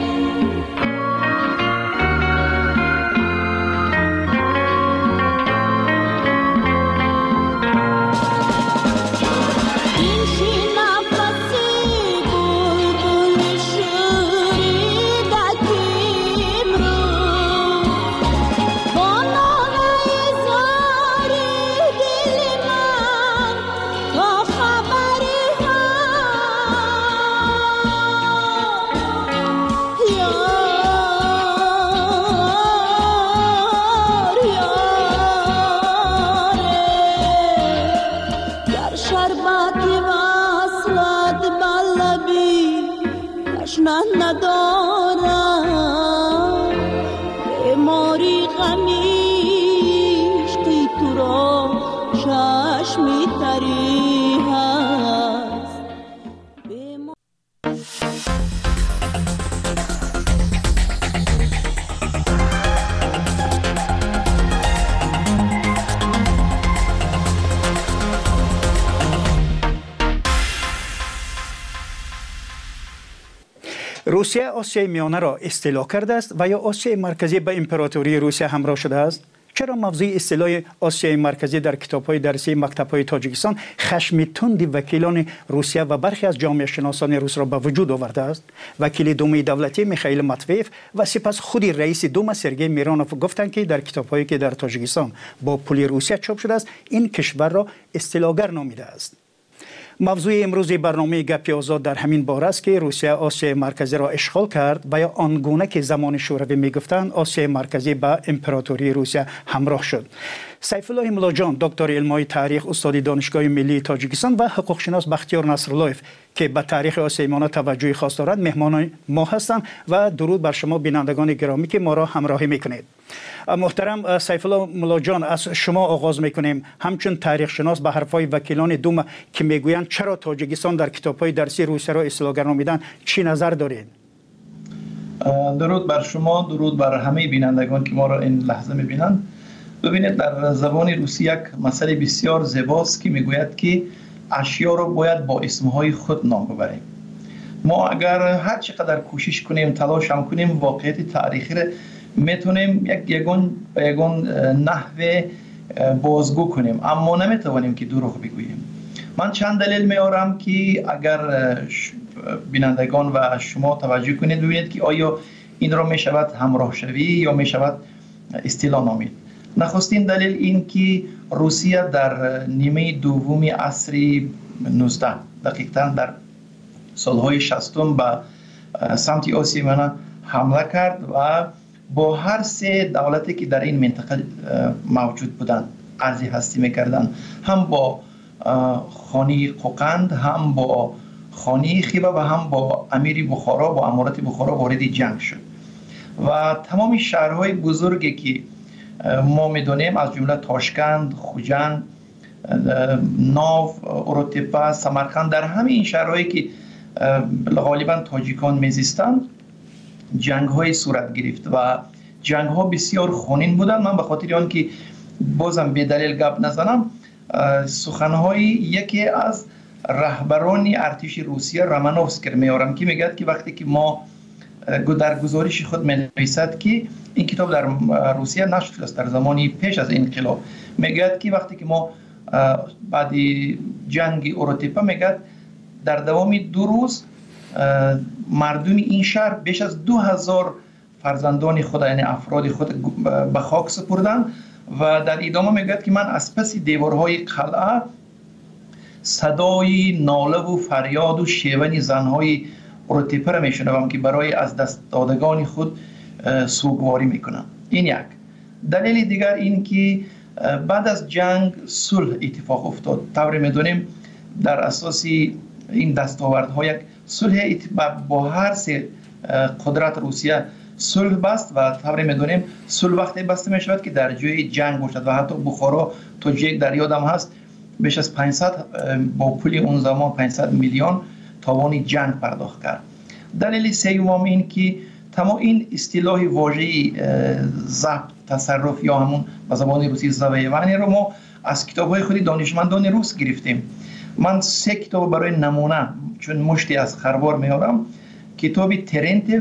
روسیه آسیای میانه را استیلا کرده است و یا آسیای مرکزی به امپراتوری روسیه همراه شده است؟ چرا موضوع استیلای آسیای مرکزی در کتاب‌های درسی مکتب‌های تاجیکستان خشم تند وکیلان روسیه و برخی از جامعه شناسان روس را به وجود آورده است؟ وکیل دوم دولتی میخائیل ماتویف و سپس خود رئیس دوم سرگئی میرانوف گفتند که در کتاب‌هایی که در تاجیکستان با پول روسیه چاپ شده است، این کشور را استیلاگر نامیده است. موضوع امروز برنامه گپی آزاد در همین باره است که روسیه آسیای مرکزی را اشغال کرد و یا آنگونه که زمان شوروی میگفتند آسیای مرکزی با امپراتوری روسیه همراه شد. سیف الله ملاجان دکتر علمای تاریخ استاد دانشگاه ملی تاجیکستان و حقوق شناس بختیار نصراللهیف که به تاریخ آسیای میانه توجه خاص دارند مهمان ما هستند و درود بر شما بینندگان گرامی که ما را همراهی میکنید. محترم سیف الله ملاجان، از شما آغاز میکنیم. همچون تاریخ شناس به حرفای وکیلان دوم که میگویند چرا تاجیکستان در کتاب‌های درسی روسیه را اصطلاح گرانیدن چی نظر دارید؟ درود بر شما، درود بر همه بینندگان که ما را این لحظه میبینند. ببینید در زبان روسی یک مسئله بسیار زیباست که میگوید که اشیا را باید با اسمهای خود نام ببریم. ما اگر هر چقدر کوشش کنیم، تلاش هم کنیم، واقعیت تاریخی را میتونیم یگون نحوه بازگو کنیم، اما نمیتوانیم که دروغ بگوییم. من چند دلیل میارم که اگر بینندگان و شما توجه کنید ببینید که آیا این را میشود همراه شوی یا میشود اصطلاح نامید. نخستین دلیل این که روسیه در نیمه دوم عصر 19 دقیقاً در سالهای 60 به سمت آسیای میانه حمله کرد و با هر سه دولتی که در این منطقه موجود بودند عرض هستی میکردند، هم با خانی قوقند، هم با خانی خیبه و هم با امیر بخارا، با امارت بخارا وارد جنگ شد و تمام شهرهای بزرگی که ما میدونیم از جمله تاشکند، خوجند، ناو، اروتپا، سمرقند، در همه این شهرهایی که غالبا تاجیکان میزیستند جنگ های صورت گرفت و جنگ ها بسیار خونین بودند. من به خاطر آن که بازم به دلیل گپ نزنم سخنهای یکی از رهبران ارتش روسیه رامانوفسکی میارم که میگه که وقتی که ما در گزارش خود می‌نویسد که این کتاب در روسیه نشر شده است در زمانی پیش از انقلاب، میگه که وقتی که ما بعد جنگ اروتپا میگه در دوام 2 روز مردم این شهر بیش از 2000 فرزندان خود یعنی افراد خود به خاک سپردند و در ادامه میگه که من از پس دیوارهای قلعه صدای ناله و فریاد و شیون زنهای اروتپا را میشنوم که برای از دست دادگان خود سوگواری میکنم. این یک دلیل دیگر این که بعد از جنگ صلح اتفاق افتاد. طور میدونیم در اساس این دستاوردها یک صلح با هر سه قدرت روسیه صلح بست و طور میدونیم صلح وقتی بسته میشود که در جای جنگ باشد و حتی بخارا تو جای در یادم هست بیش از 500 با پول اون زمان 500 میلیون تاوان جنگ پرداخت کرد. دلیل سوم این که تمام این اصطلاح واژه ضبط تصرف یا همون به زبان روسی زویوانی رو ما از کتاب‌های خود دانشمندان روس گرفتیم. من 3 کتاب برای نمونه چون مشتی از خروار میارم، کتاب ترنتف،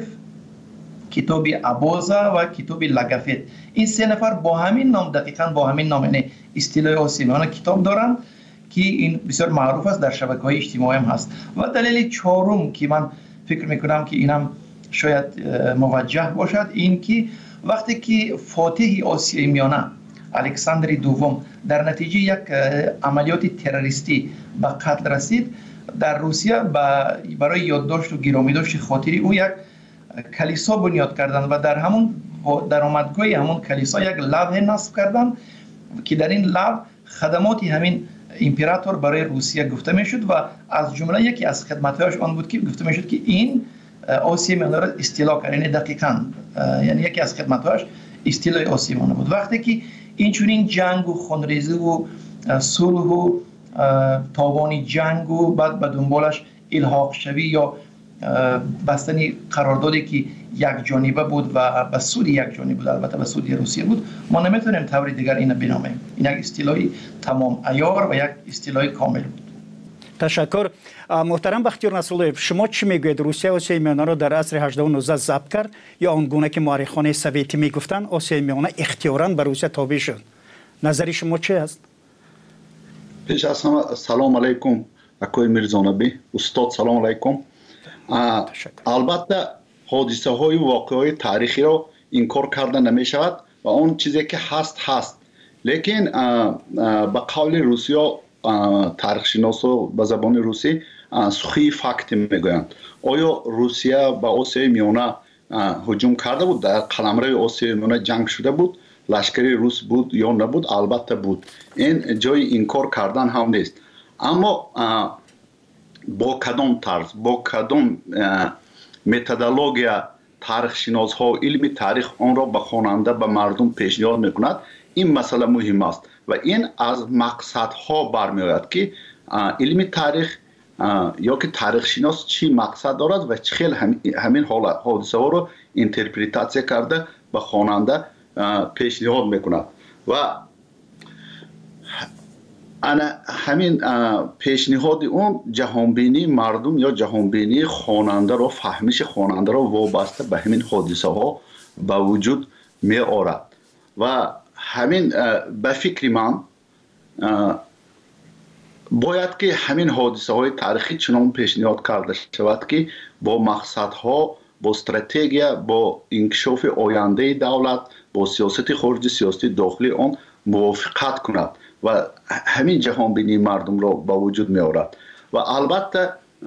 کتاب ابوزا و کتاب لگافت. این 3 نفر با همین نام دقیقاً با همین نام یعنی اصطلاح آسیمیانه کتاب دارن که این بسیار معروف است در شبکه‌های اجتماعی هم هست. و دلیل چهارم که من فکر میکنم که اینم شاید موجه باشد این که وقتی که فاتح آسیای میانه الکساندر دوم در نتیجه یک عملیات تروریستی به قتل رسید، در روسیه برای یادداشت و گرامیداشت خاطری او یک کلیسا بنیاد کردند و در همون درآمدگاه همون کلیسا یک لوح نصب کردند که در این لوح خدمات همین امپراتور برای روسیه گفته میشد و از جمله یکی از خدماتش آن بود که گفته میشد که این آسیای میانه را اصطلاح کرد. یعنی دقیقاً یعنی یکی از خدماتش اصطلاح آسیای میانه بود. وقتی که این چنین جنگ و خونریزی و صلح و تاوان جنگ و بعد به دنبالش الحاق شوی یا بستن قراردادی که یک جانبه بود و به سود یک جانبه بود، البته به سود روسیه بود، ما نمیتونیم طور دیگر اینو بنامیم. این یک اصطلاحی تمام عیار و یک اصطلاح کامل بود. تشکر. محترم بختیار نصراللهیف، شما چی میگوید؟ روسیه آسیای میانه را در عصر 18 و 19 ضبط کرد یا آنگونه که مورخان سوویتی میگفتند آسیای میانه اختیاراً به روسیه تابع شد؟ نظر شما چی است؟ پیش از همه سلام علیکم اکوی میرزانبی استاد، سلام علیکم. البته حادثه های واقعه های تاریخی را انکار کرده نمی شود و اون چیزی که هست لیکن به قول روسیا тарихшиносо ба забони русӣ сухии факти мегӯянд. оё русия ба осиёи миёна ҳуҷум карда буд? дар қаламрави осиёи миёна ҷанг шуда буд? лашкари рус буд ё набуд? албатта буд. ин ҷои инкор кардан ҳам нест. аммо бо кадом тарз, бо кадом методология тарихшиносҳо илми тарих онро ба хонанда, ба мардум пешниҳод мекунад? ин масъала муҳим аст ва ин аз мақсадҳо бармеояд ки илми тарих ё ки тарихшинос чӣ мақсад дорад ва чӣ хел ҳамин ҳодисаҳоро интерпретатсия карда ба хонанда пешниҳод мекунад. ва ана ҳамин пешниҳоди он ҷаҳонбинии мардум ё ҷаҳонбинии хонандаро, фаҳмиши хонандаро вобаста ба ҳамин ҳодисаҳо ба вуҷуд меорад. ва ҳамин ба фикри ман бояд ки ҳамин ҳодисаҳои тарихӣ чунон пешниҳод карда шавад ки бо мақсадҳо, бо стратегия, бо инкишофи ояндаи давлат, бо сиёсати хориҷи, сиёсати дохилии он мувофиқат кунад ва ҳамин ҷаҳонбинии мардумро ба вуҷуд меорад. ва албатта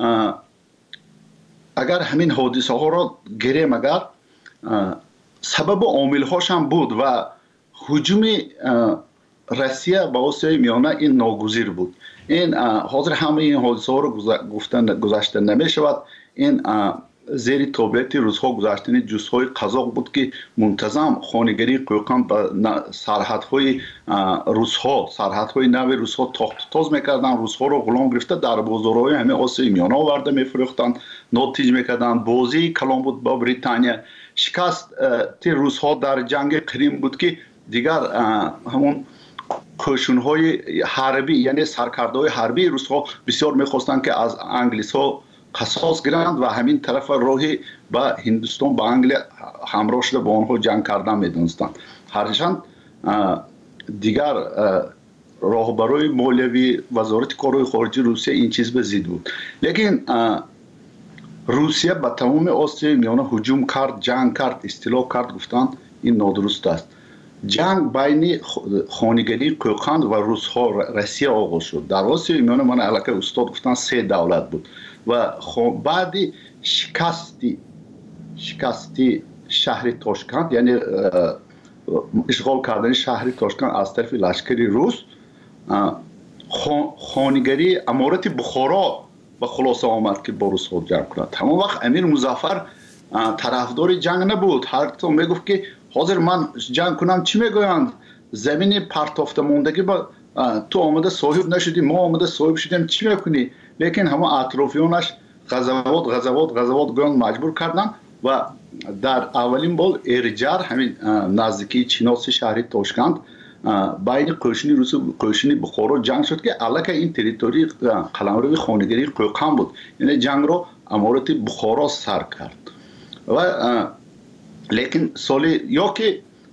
агар ҳамин ҳодисаҳоро гирем, агар сабабу омилҳошам буд ва ҳуҷуми Россия ба осиёи миёна ин ногузир буд. ин ҳозир ҳамаи ин ҳодисаҳоро гузашта намешавад. ин зери тобиати рӯзҳо гузаштани ҷузъҳои қазоқ буд ки мунтазам хонигарии қӯйқан ба сарҳадҳои русҳо, сарҳадҳои нави русҳо тохтутоз мекарданд. русҳоро ғулом гирифта дар бозорҳои ҳамаи осиёи миёна оварда мефурӯхтанд, нотиҷ мекарданд. бозии калон буд ба Британия. шикасти русҳо дар ҷанги Қирим буд ки дигар ҳамон кӯшунҳои ҳарбӣ, яъне саркардаҳои ҳарбии русҳо бисёр мехостанд ки аз англисҳо қасос гиранд ва ҳамин тарафа роҳи ба Ҳиндустон, ба Англия ҳамроҳ шуда бо онҳо ҷанг кардан медонистанд. ҳарчанд дигар роҳбарои молиявӣ, вазорати корҳои хориҷии Русия ин чиз ба зид буд. лекин Русия ба тамоми осиёи миёна ҳуҷум кард, ҷанг кард, истило кард гуфтан ин нодуруст аст. ҷанг байни хонигарии қӯйқан ва русҳо, Россия оғоз шуд. дар осиёи миёна мана аллакай устод гуфтан 3 давлат буд ва баъди шикасти шаҳри Тошканд, яъне ишғол кардани шаҳри Тошканд аз тарафи лашкари рус, хонигарии аморати Бухоро ба хулоса омад ки бо русҳо ҷанг кунад. ҳамон вақт Амир Музаффар тарафдори ҷанг набуд. ҳарто мегуфт ки ҳозир ман ҷанг кунам чӣ мегӯянд? замини партофтамондагӣ ту омада соҳиб нашудӣ, мо омада соҳиб шудем, чӣ мекунӣ? лекин ҳама атрофиёнаш ғазавот гӯянд маҷбур карданд ва дар аввалин бол Эрҷар, ҳамин наздикии чиноси шаҳри Тошканд, байни қӯшини русу қӯшини Бухоро ҷанг шуд ки аллакай ин территорияи қаламрави хонигарии қӯйқан буд. яъне ҷангро аморати Бухоро сар кард. ва лекин соли ё ки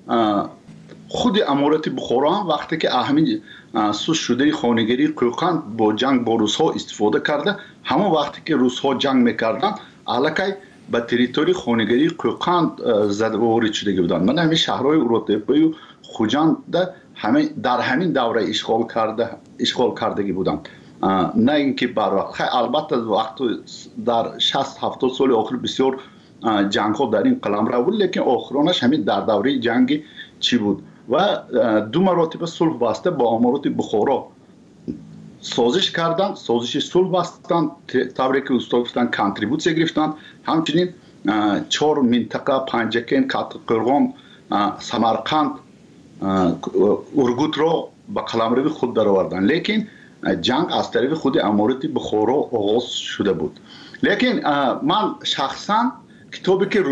худи аморати Бухоро ҳам вақте ки ҳамин суст шудаи хонигарии қӯйқан бо ҷанг бо русҳо истифода карда, ҳамон вақте ки русҳо ҷанг мекарданд, аллакай ба территорияи хонигарии қӯйқан ворид шудагӣ буданд. мана ҳамин шаҳрҳои Уротепаю Хуҷанда дар ҳамин давра ишғол кардагӣ буданд. на ин ки барвақт. албатта вақт дар 60-70 соли охир бисёр ҷангҳо дар ин қаламрав буд, лекин охиронаш ҳамин дар давраи ҷанги чӣ буд. ва 2 маротиба сулҳ баста бо амороти Бухоро созиш карданд, созиши сулҳ бастанд, тавре ки устод гуфтанд контрибутсия гирифтанд. ҳамчунин 4 минтақа Панҷакен, Қатқо'рг'он, Самарқанд, Ургутро ба қаламрави худ дароварданд. лекин ҷанг аз тарафи худи аморати Бухоро оғоз шуда буд. лекин ман шахсан китобе ки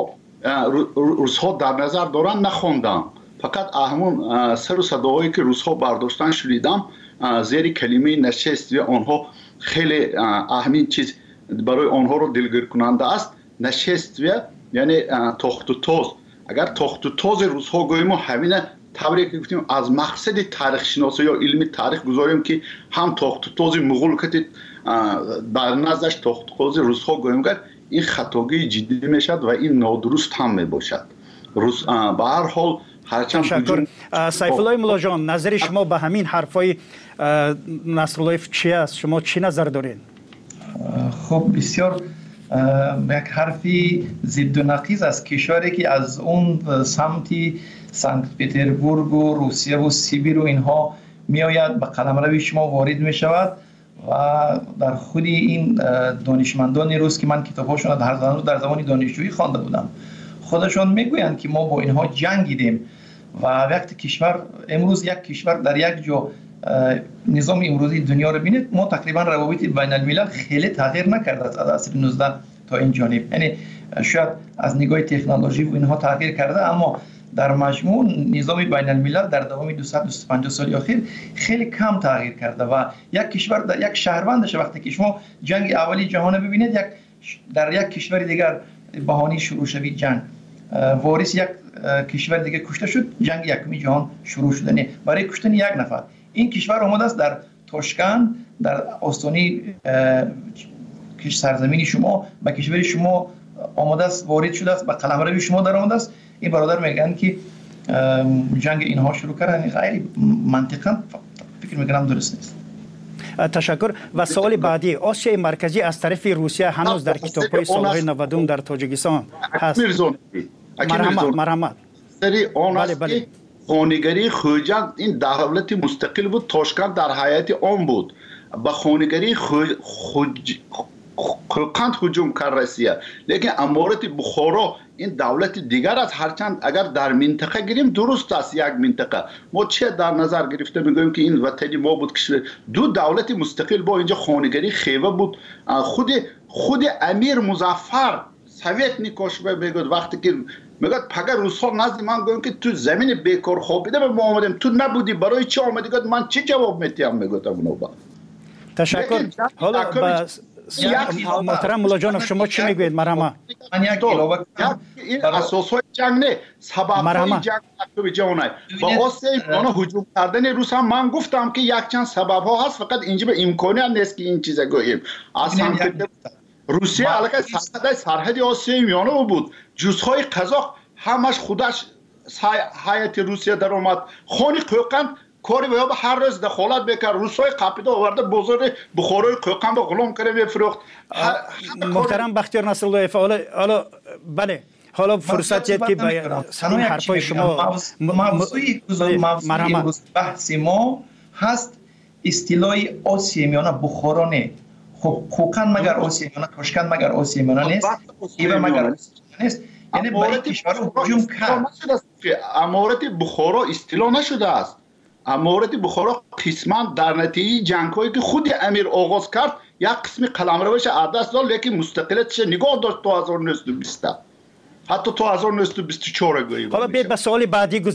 русҳо дар назар доранд нахондам. фақат ҳамон сару садоҳое ки русҳо бардоштан шунидам, зери калимаи нашествия онҳо хеле аҳамин чиз барои онҳоро дилгиркунанда аст. нашествия яъне тохтутоз. агар тохтутози русҳо гӯемо, ҳамина тавре ки гуфтем аз мақсади тарихшиносӣ ё илми тарих гузорем ки ҳам тохтутози муғул кати дар наздаш тохтутози русҳо гӯем гар, ин хатогии ҷиддӣ мешавад ва ин нодуруст ҳам мебошад. ба ҳар ҳол تشکر. سیف الله مولا جان، نظر شما به همین حرفای نصرالله چی است؟ شما چی نظر دارین؟ خب بسیار یک حرفی ضد و نقیض است. کشوری که از اون سمتی سنت پتربورگ و روسیه و سیبیر و اینها میآید به قلمرو شما وارد می شود و در خود این دانشمندان روس که من کتاب‌هاشون در زمان دانشجویی خوانده بودم، خودشون میگویند که ما با اینها جنگیدیم و وقتی کشور امروز یک کشور در یک جا نظام امروزی دنیا رو بینید، ما تقریبا روابط بین الملل خیلی تغییر نکرده از عصر 19 تا این جانب. یعنی شاید از نگاه تکنولوژی و اینها تغییر کرده، اما در مجموع نظام بین الملل در دوام 250 سال اخیر خیلی کم تغییر کرده و یک کشور در یک شهروندش وقتی که شما جنگ اولی جهان ببینید، در یک کشور دیگر بهانه شروع شوید جنگ، وارث یک کشور دیگه کشته شد، جنگ یکمی جهان شروع شد. نه برای کشتن یک نفر این کشور آمده است در تاشکند، در آستانه سرزمین شما به کشور شما آمده است، وارد شده است، به قلمرو شما در آمده است. این برادر میگن که جنگ اینها شروع کردن، غیر منطقاً فکر میکنم درست نیست. تشکر. و سوال بعدی، آسیای مرکزی از طرف روسیه هنوز در کتاب‌های سالهای 90 در تاجیکستان هست. مرحمت. سری آن است که خانگری خوجند این دولت مستقل بود، تاشکند در حیات عام بود. با خانگری قند هجوم کرد روسیه، لیکن امارت بخارا این دولت دیگر است. هرچند اگر در منطقه گیریم درست است، یک منطقه ما چه در نظر گرفته میگوییم که این وطنی ما بود، کشور دو دولت مستقل با اینجا خانگری خیوه بود. خود امیر مظفر سویت نیکاش میگوید وقتی که میگوید پگه روس‌ها نزد من گویم که تو زمین بیکار خوابیده به ما آمدیم، تو نبودی، برای چی آمدی؟ گفت من چه جواب میتیم؟ میگوید اونو. تشکر. حالا محترم مولا جانف شما چی میگوید؟ مرحمت. این اساسهای جنگ نه، سبب‌های جنگ مکتوب جهانه. با آسیای اونا هجوم کردن روس هم من گفتم که یک چند سبب‌ها هست، فقط اینجا به امکانی هم نیست که این چیزا گوییم. اصلا روسیه علاقه سرحد آسیای میانه بود، جزهای قزاق همش خودش هیئت روسیه در اومد. خانی قوقند کاری به هر روز دخالت بکرد، روسای قاپیده آورده بازار بخارای قوقند به غلام کرده میفروخت. محترم بختیار نصرالله، حالا بله، حالا فرصتیه که به این حرفای شما موضوعی بحث ما هست اصطلاح آسیای میانه بخارا نه. خب قوقند مگر آسیای میانه، تاشکند مگر آسیای میانه نیست، ایوه مگر نیست. یعنی برای کشور هجوم کرد. امارت بخارا اصطلاح نشده است. امارت بخارا قسما در نتیجه جنگ‌هایی که خود امیر آغاز کرد یک قسم قلمروش عدس داد، لیکن مستقلیتش نگاه داشت تا 1920 حتی تا 1924 گوییم. حالا بیاید به سوال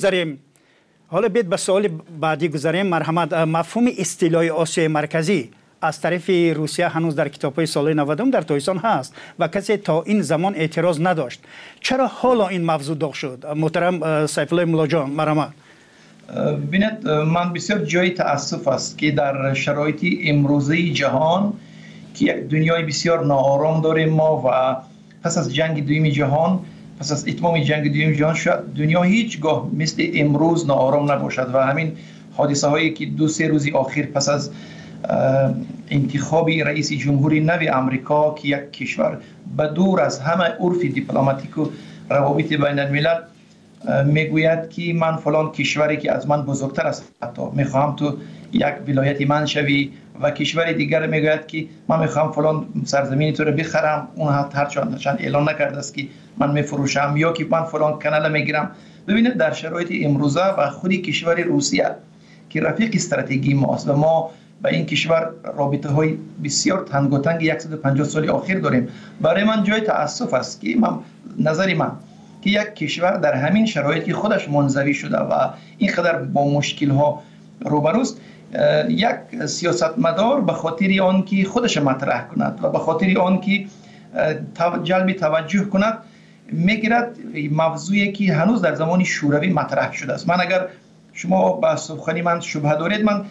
بعدی گذاریم. مرحمت. مفهوم اصطلاح آسیای مرکزی از طرف روسیه هنوز در کتاب‌های سال 90 در تاجیکستان هست و کسی تا این زمان اعتراض نداشت. چرا حالا این موضوع داغ شد؟ محترم سیف الله مولا جان، مرحمت. ببینید، من بسیار جای تأسف است که در شرایط امروزی جهان که یک دنیای بسیار ناآرام داریم ما و پس از جنگ دوم جهان، پس از اتمام جنگ دوم جهان، شاید دنیا هیچگاه مثل امروز ناآرام نباشد و همین حادثه هایی که 2-3 روزی آخر پس از انتخاب رئیس جمهوری نو آمریکا که یک کشور به دور از همه عرف دیپلماتیک و روابط بین الملل میگوید که من فلان کشوری که از من بزرگتر است حتی میخواهم تو یک ولایت من شوی، و کشور دیگر میگوید که من میخواهم فلان سرزمین تو رو بخرم، اون هرچند اعلان نکرده است که من میفروشم، یا که من فلان کانال میگیرم. ببینید در شرایط امروزه و خودی کشور روسیه که رفیق استراتژی ماست و ما با این کشور رابطه های بسیار تنگاتنگ 150 سال اخیر داریم، برای من جای تأسف است که نظر من که یک کشور در همین شرایطی خودش منزوی شده و اینقدر با مشکل ها روبروست، یک سیاستمدار به خاطر آن که خودش مطرح کند و به خاطر آن که جلب توجه کند میگیرد موضوعی که هنوز در زمان شوروی مطرح شده است. من اگر شما با سخنی من شبهه دارید، من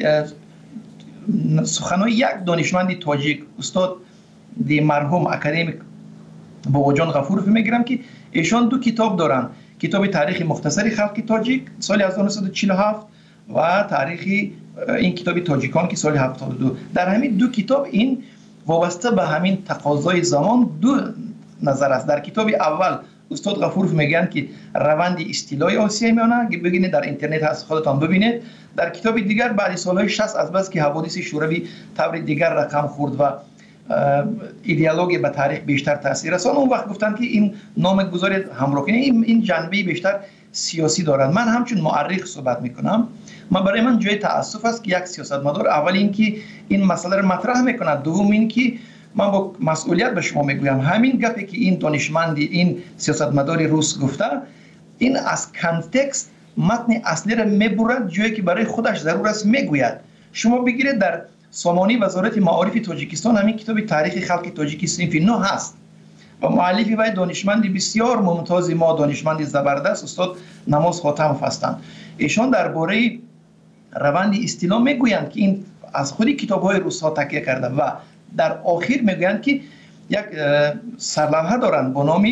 سخنهای یک دانشمند تاجیک، استاد دی مرحوم اکادمیک باباجان غفورов میگیرم که ایشان 2 کتاب دارن کتاب تاریخ مختصری خلق تاجیک سال 1947 و تاریخ این کتاب تاجیکان که سال 72. در همین دو کتاب این وابسته به همین تقاضای زمان دو نظر است. در کتاب اول استاد غفورов میگن که روند استیلای آسیای میانه، اگه بگینید در اینترنت هست خودتان ببینید. در کتاب دیگر بعد سالهای 60 از بس که حوادث شوروی طور دیگر رقم خورد و ایدئولوژی به تاریخ بیشتر تاثیر رساند، اون وقت گفتن که این نامگذاری همراه کنید این جنبه بیشتر سیاسی دارد. من همچون مورخ صحبت میکنم. برای من جای تاسف است که یک سیاستمدار اول این که این مسئله رو مطرح میکند، دوم این که من با مسئولیت به شما میگویم همین گپی که این دانشمندی این سیاستمدار روس گفته این از کانتکست متن اصلی را میبرد جایی که برای خودش ضرور است میگوید. شما بگیرید در سامانه وزارت معارف تاجیکستان همین کتاب تاریخ خلق تاجیک صنف 9 هست و مؤلفی و دانشمندی بسیار ممتاز ما، دانشمندی زبردست استاد نماز خاتمov هستند. ایشان درباره روند استیلا میگویند که این از خودی کتاب‌های روس‌ها تکیه کرده و در آخر میگویند که یک سرلوحه دارند با نام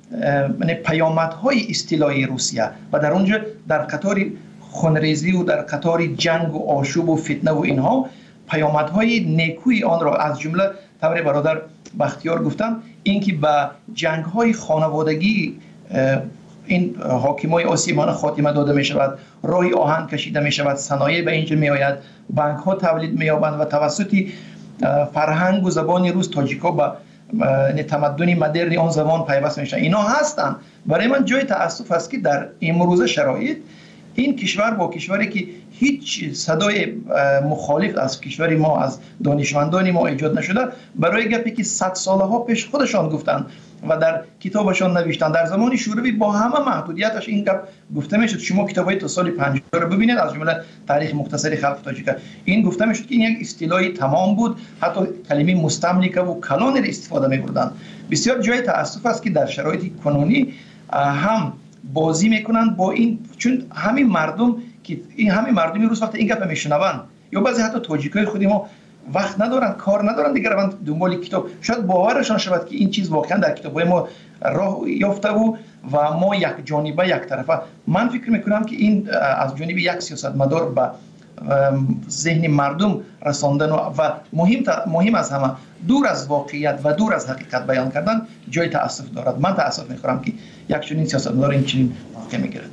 پیامدهای استیلای روسیه و در اونجا در قطار خونریزی و در قطار جنگ و آشوب و فتنه و اینها پیامدهای نیکوی آن را از جمله طور برادر بختیار گفتن اینکه به جنگ‌های خانوادگی این حاکمای آسیمان خاتمه داده می شود، راه آهن کشیده می شود، صنایع به اینجا می آید، بانک ها تولید می یابند و توسط فرهنگ و زبان روس تاجیکا به تمدن مدرن آن زمان پیوست می شوند. اینا هستند. برای من جای تاسف است که در امروزه شرایط این کشور با کشوری که هیچ صدای مخالف از کشور ما از دانشمندان ما ایجاد نشده، برای گپی که 100 ساله ها پیش خودشان گفتند و در کتابشان نوشتن در زمان شوروی با همه محدودیتش این گپ گفته میشد. شما کتابای تا سال 50 رو ببینید از جمله تاریخ مختصری خلق تاجیک این گفته میشد که این یک اصطلاحی تمام بود، حتی کلمه مستملکه و کلان را استفاده می‌بردند. بسیار جای تاسف است که در شرایط کنونی هم بازی میکنند با این، چون همین مردم که این همین مردمی روز وقت این گپ میشنوند یا بعضی حتی تاجیکای خودی ما وقت ندارن، کار ندارن دیگه روند دنبال کتاب، شاید باورشان شود که این چیز واقعا در کتابای ما راه یافته و ما یک جانبه یک طرفه. من فکر میکنم که این از جانب یک سیاستمدار به ذهن مردم رساندن و مهم از همه دور از واقعیت و دور از حقیقت بیان کردن جای تاسف دارد. من تاسف میخورم که یک چنین سیاستمدار این چنین موقع میگیرد.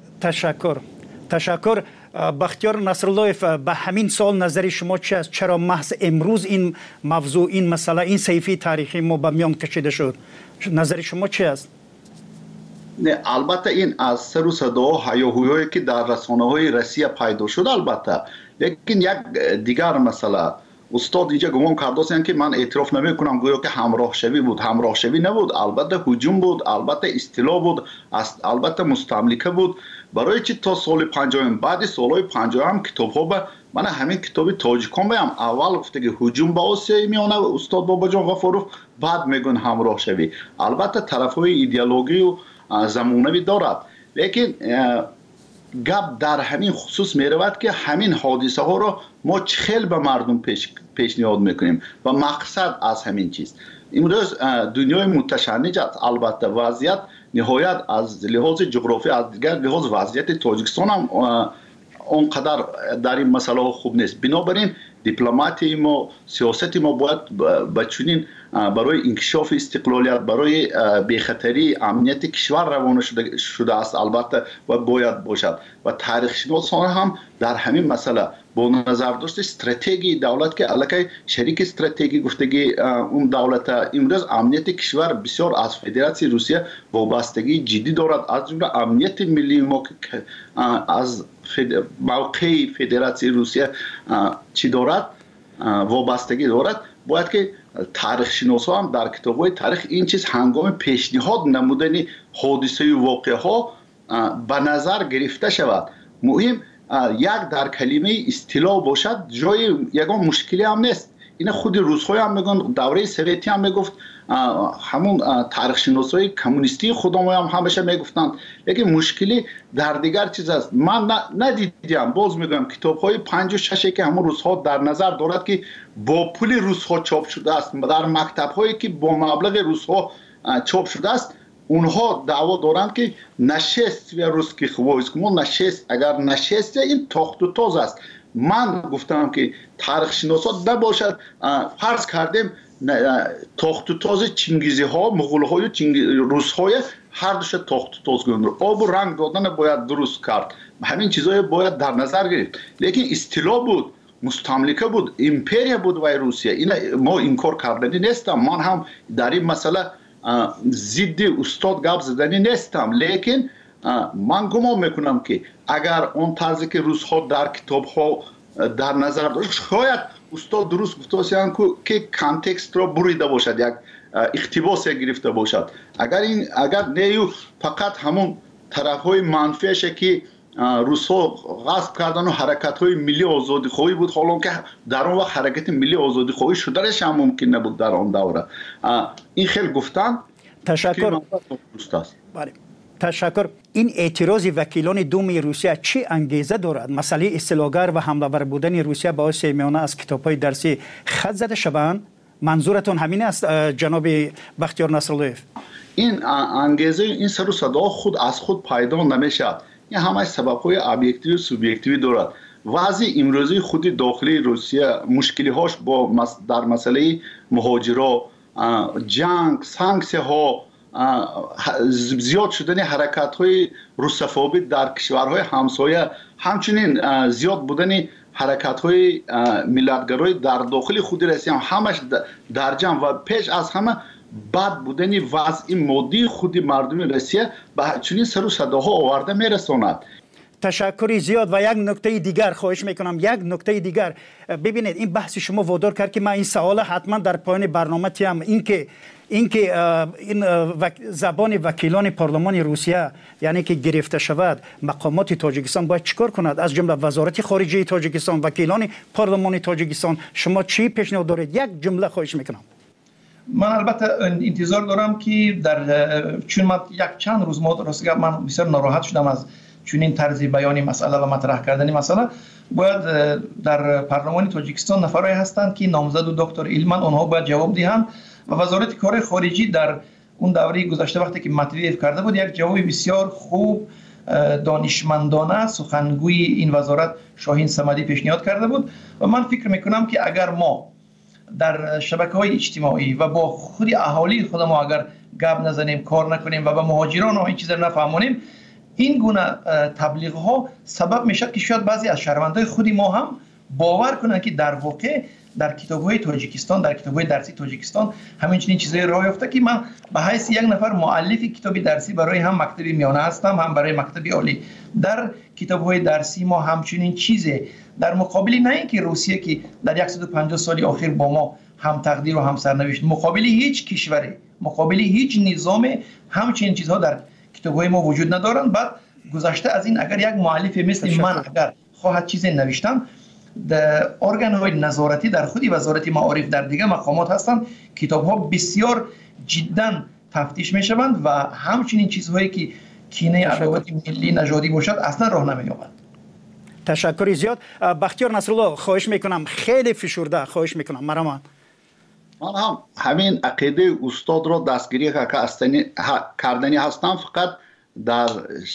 تشکر. بختیار نصراللهیف، به همین سال نظر شما چی است؟ چرا محض امروز این موضوع، این مسئله، این صحیفه تاریخی ما به میان کشیده شد؟ نظر شما چی است؟ نه البته این از سر و صدا و هیاهویی که در رسانه‌های روسیه پیدا شد البته، لیکن یک دیگر مسئله استاد اینجا گمان کرده که من اعتراف نمی کنم گویا که همراه شوی بود. همراه شوی نبود، البته هجوم بود، البته استیلا بود، البته مستملکه بود. برای چی تا سال 50 بعد سالهای 50 هم کتاب ها به من همین کتاب تاجیکان بیم اول گفته که هجوم به آسیای میانه استاد باباجان غفورov، بعد میگن همراه شوی. البته طرف های ایدئولوژی و زمانوی دارد، لیکن گپ در همین خصوص میرود که همین حادثه ها را ما چخیل به مردم پیشنهاد میکنیم و مقصد از همین چیز امروز دنیای متشنج است. البته وضعیت نهایت از لحاظ جغرافی از دیگر لحاظ وضعیت تاجیکستان هم اونقدر در این مسئله خوب نیست. بنابراین دیپلماتی ما، سیاست ما باید بچونین برای انکشاف استقلالیت، برای بی‌خطری امنیت کشور روانه شده است البته و باید باشد. و تاریخ شناسان هم در همین مسئله با نظر داشت استراتژی دولت که الکی شریک استراتژی گفتگی اون دولت امروز امنیت کشور بسیار از فدراسیون روسیه وابستگی جدی دارد، از جمله امنیت ملی ما که از موقع فدراسیون روسیه چی دارد وابستگی دارد. باید که تاریخ شناسا هم در کتاب‌های تاریخ این چیز هنگام پیشنهاد نمودن حادثه و واقعه ها به نظر گرفته شود. مهم یک در کلمه استیلا باشد، جای یگان مشکلی هم نیست. این خود روس‌ها هم میگن، دوره سوویتی هم میگفت، همون تاریخ شناسای کمونیستی خودمون هم همیشه میگفتند. لیکن مشکلی در دیگر چیز است. من ندیدم، باز میگم کتاب‌های 5 و 6 که همون روس‌ها در نظر دارد که با پول روس‌ها چاپ شده است، در مکتب‌هایی که با مبلغ روس‌ها چاپ شده است، اونها دعوا دارند که نشست و روسکی خوایسکمون نشست، اگر نشست این تاخت و تاز است. من گفتم که تاریخ شناسات نباشد، فرض کردیم تاخت و تاز چنگیزی ها، مغول های و روس های هر دوش تاخت و تاز گذاشتند. آب و رنگ دادن باید درست کرد، همین چیزهای باید در نظر گرفت. لیکن استیلا بود، مستملکه بود، امپریا بود و روسیه. این ما انکار کردنی نیستم، من هم در این مسئله ضد استاد گپ زدنی نیستم، لیکن من گمان میکنم که اگر اون طرزی که روس ها در کتاب ها در نظر داشت، شاید استاد درست گفته باشند که کانتکست را بریده باشد، یک اقتباس گرفته باشد. اگر نیو فقط همون طرف های منفیش که روس ها غصب کردن و حرکت های ملی آزادی خواهی بود، حالا که در اون وقت حرکت ملی آزادی خواهی شدنش هم ممکن نبود در آن دوره. این خیلی گفتن. تشکر. بله. تشکر. این اعتراض وکیلان دوم روسیه چه انگیزه دارد؟ مسئله اصطلاحگر و حمله‌آور بودن روسیه باعث میانه از کتاب‌های درسی خط زده شوند؟ منظورتون همین است جناب بختیار نصراللهیف؟ این انگیزه، این سر و صدا خود از خود پیدا نمیشد. این همه سبب‌های ابجکتیو و سوبژکتیو دارد. وضع امروزی خود داخلی روسیه مشکلی هاش در مسئله مهاجرا، جنگ، سانکسیون ها، زیاد شدن حرکت های روسفوبی در کشورهای همسایه، همچنین زیاد بودن حرکت های ملتگرای در داخل خود روسیه همش در جمع و پیش از همه بد بودن وضع مادی خود مردم روسیه به چنین سر و صداها آورده میرساند. تشکری زیاد. و یک نکته دیگر خواهش میکنم، یک نکته دیگر. ببینید این بحث شما وادار کرد که من این سوال حتما در پایان برنامه تیم، اینکه این زبان وکیلان پارلمان روسیه یعنی که گرفته شود، مقامات تاجیکستان باید چیکار کند؟ از جمله وزارت خارجه تاجیکستان، وکیلان پارلمان تاجیکستان، شما چی پیشنهاد دارید؟ یک جمله خواهش میکنم. من البته انتظار دارم که چون من یک چند روز من بسیار ناراحت شدم از چون این طرز بیانی مسئله و مطرح کردن مسئله. باید در پارلمان تاجیکستان نفرایی هستند که نامزد و دکتر ایلمن، آنها باید جواب دهند و وزارت کار خارجی در اون دوره گذشته وقتی که مدویدف کرده بود یک جواب بسیار خوب دانشمندانه سخنگوی این وزارت شاهین صمدی پیشنهاد کرده بود و من فکر میکنم که اگر ما در شبکه‌های اجتماعی و با خود اهالی خود ما اگر گپ نزنیم، کار نکنیم و به مهاجران این چیزا نفهمونیم، این گونه تبلیغ ها سبب میشد که شاید بعضی از شهروندای خودی ما هم باور کنند که در واقع در کتاب‌های تاجیکستان، در کتاب‌های درسی تاجیکستان همین چیزای راه یافته که من به حیث یک نفر مؤلف کتاب درسی برای هم مکتب میانه هستم، هم برای مکتب عالی. در کتاب‌های درسی ما همچنین چیزه در مقابل نه اینکه روسیه که در 150 سال اخیر با ما هم تقدیر و هم سرنوشت، مقابل هیچ کشوری، مقابل هیچ نظام همچنین چیزها در کتاب‌های ما وجود ندارند. بعد گذشته از این اگر یک مؤلف مثل من اگر خواهد چیزی نوشتن، در ارگان‌های نظارتی در خودی وزارت معارف در دیگه مقامات هستند، کتاب‌ها بسیار جدا تفتیش می‌شوند و همچنین چیزهایی که کینه عداوت ملی نژادی باشد اصلا راه نمی‌یابد. تشکر زیاد. بختیار نصرالله خواهش میکنم، خیلی فشرده خواهش میکنم. من هم همین عقیده استاد را دستگیری کردنی هستم، فقط در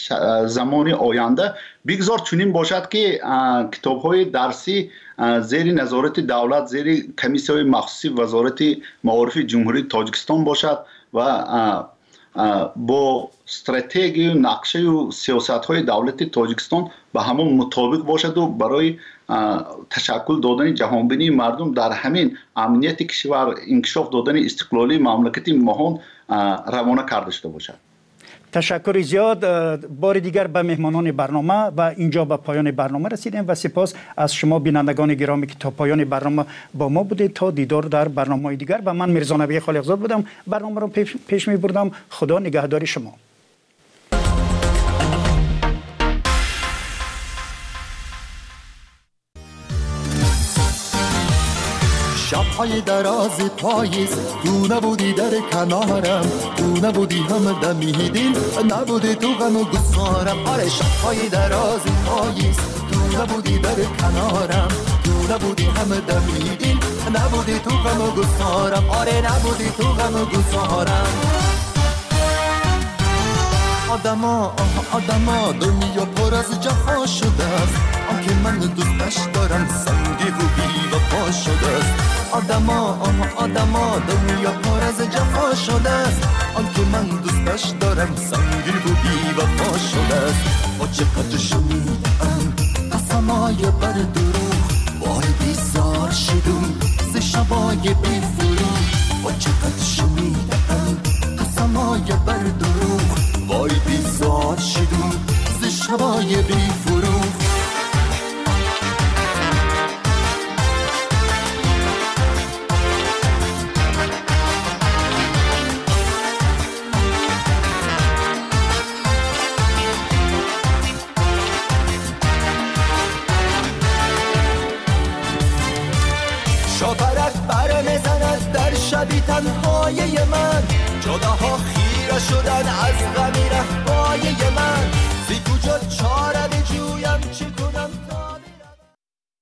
زمان آینده بگذار چنین باشد که کتاب‌های درسی زیر نظارت دولت، زیر کمیسیون مخصوصی وزارت معارف جمهوری تاجیکستان باشد و با استراتژی و نقشه و سیاست‌های دولت تاجیکستان به همون مطابق باشد و برای تشکل دادن جهانبینی مردم در همین امنیت کشور، انکشاف دادن استقلالی مملکت مهان روانه کرده شده باشد. تشکر زیاد. بار دیگر به مهمانان برنامه و اینجا به پایان برنامه رسیدیم و سپاس از شما بینندگان گرامی که تا پایان برنامه با ما بودید. تا دیدار در برنامه‌های دیگر و من میرزا نبی خالقزاد بودم، برنامه رو پیش می‌بردم. خدا نگهدار شما. شب‌های دراز پاییز تو نبودی در کنارم، تو نبودی هم دمیدین، نبودی تو غم و گسارم. آره شب‌های دراز پاییز تو نبودی در کنارم، تو نبودی هم دمیدین، نبودی تو غم و گسارم. آره نبودی تو غم و گسارم. آدما دنیا پر از جفا شده است. آنکه من دوستش دارم سنگی و بی وفا شده است. آدما دنیا پر از جفا شده است. آنکه من دوستش دارم سنگی و بی وفا شده است. با چقدر شنیدم قسمای بر دروغ، وای بیزار شدم ز شبای بی فروغ. با چقدر شنیدم قسمای بر دروغ، وای بیزار شدم ز شبای بی فروغ. شاپرک بر میزند در شبی تنهای من، جداها خیره شدن از غمی رهبای من. زی کجا چاره بجویم چی کنم تا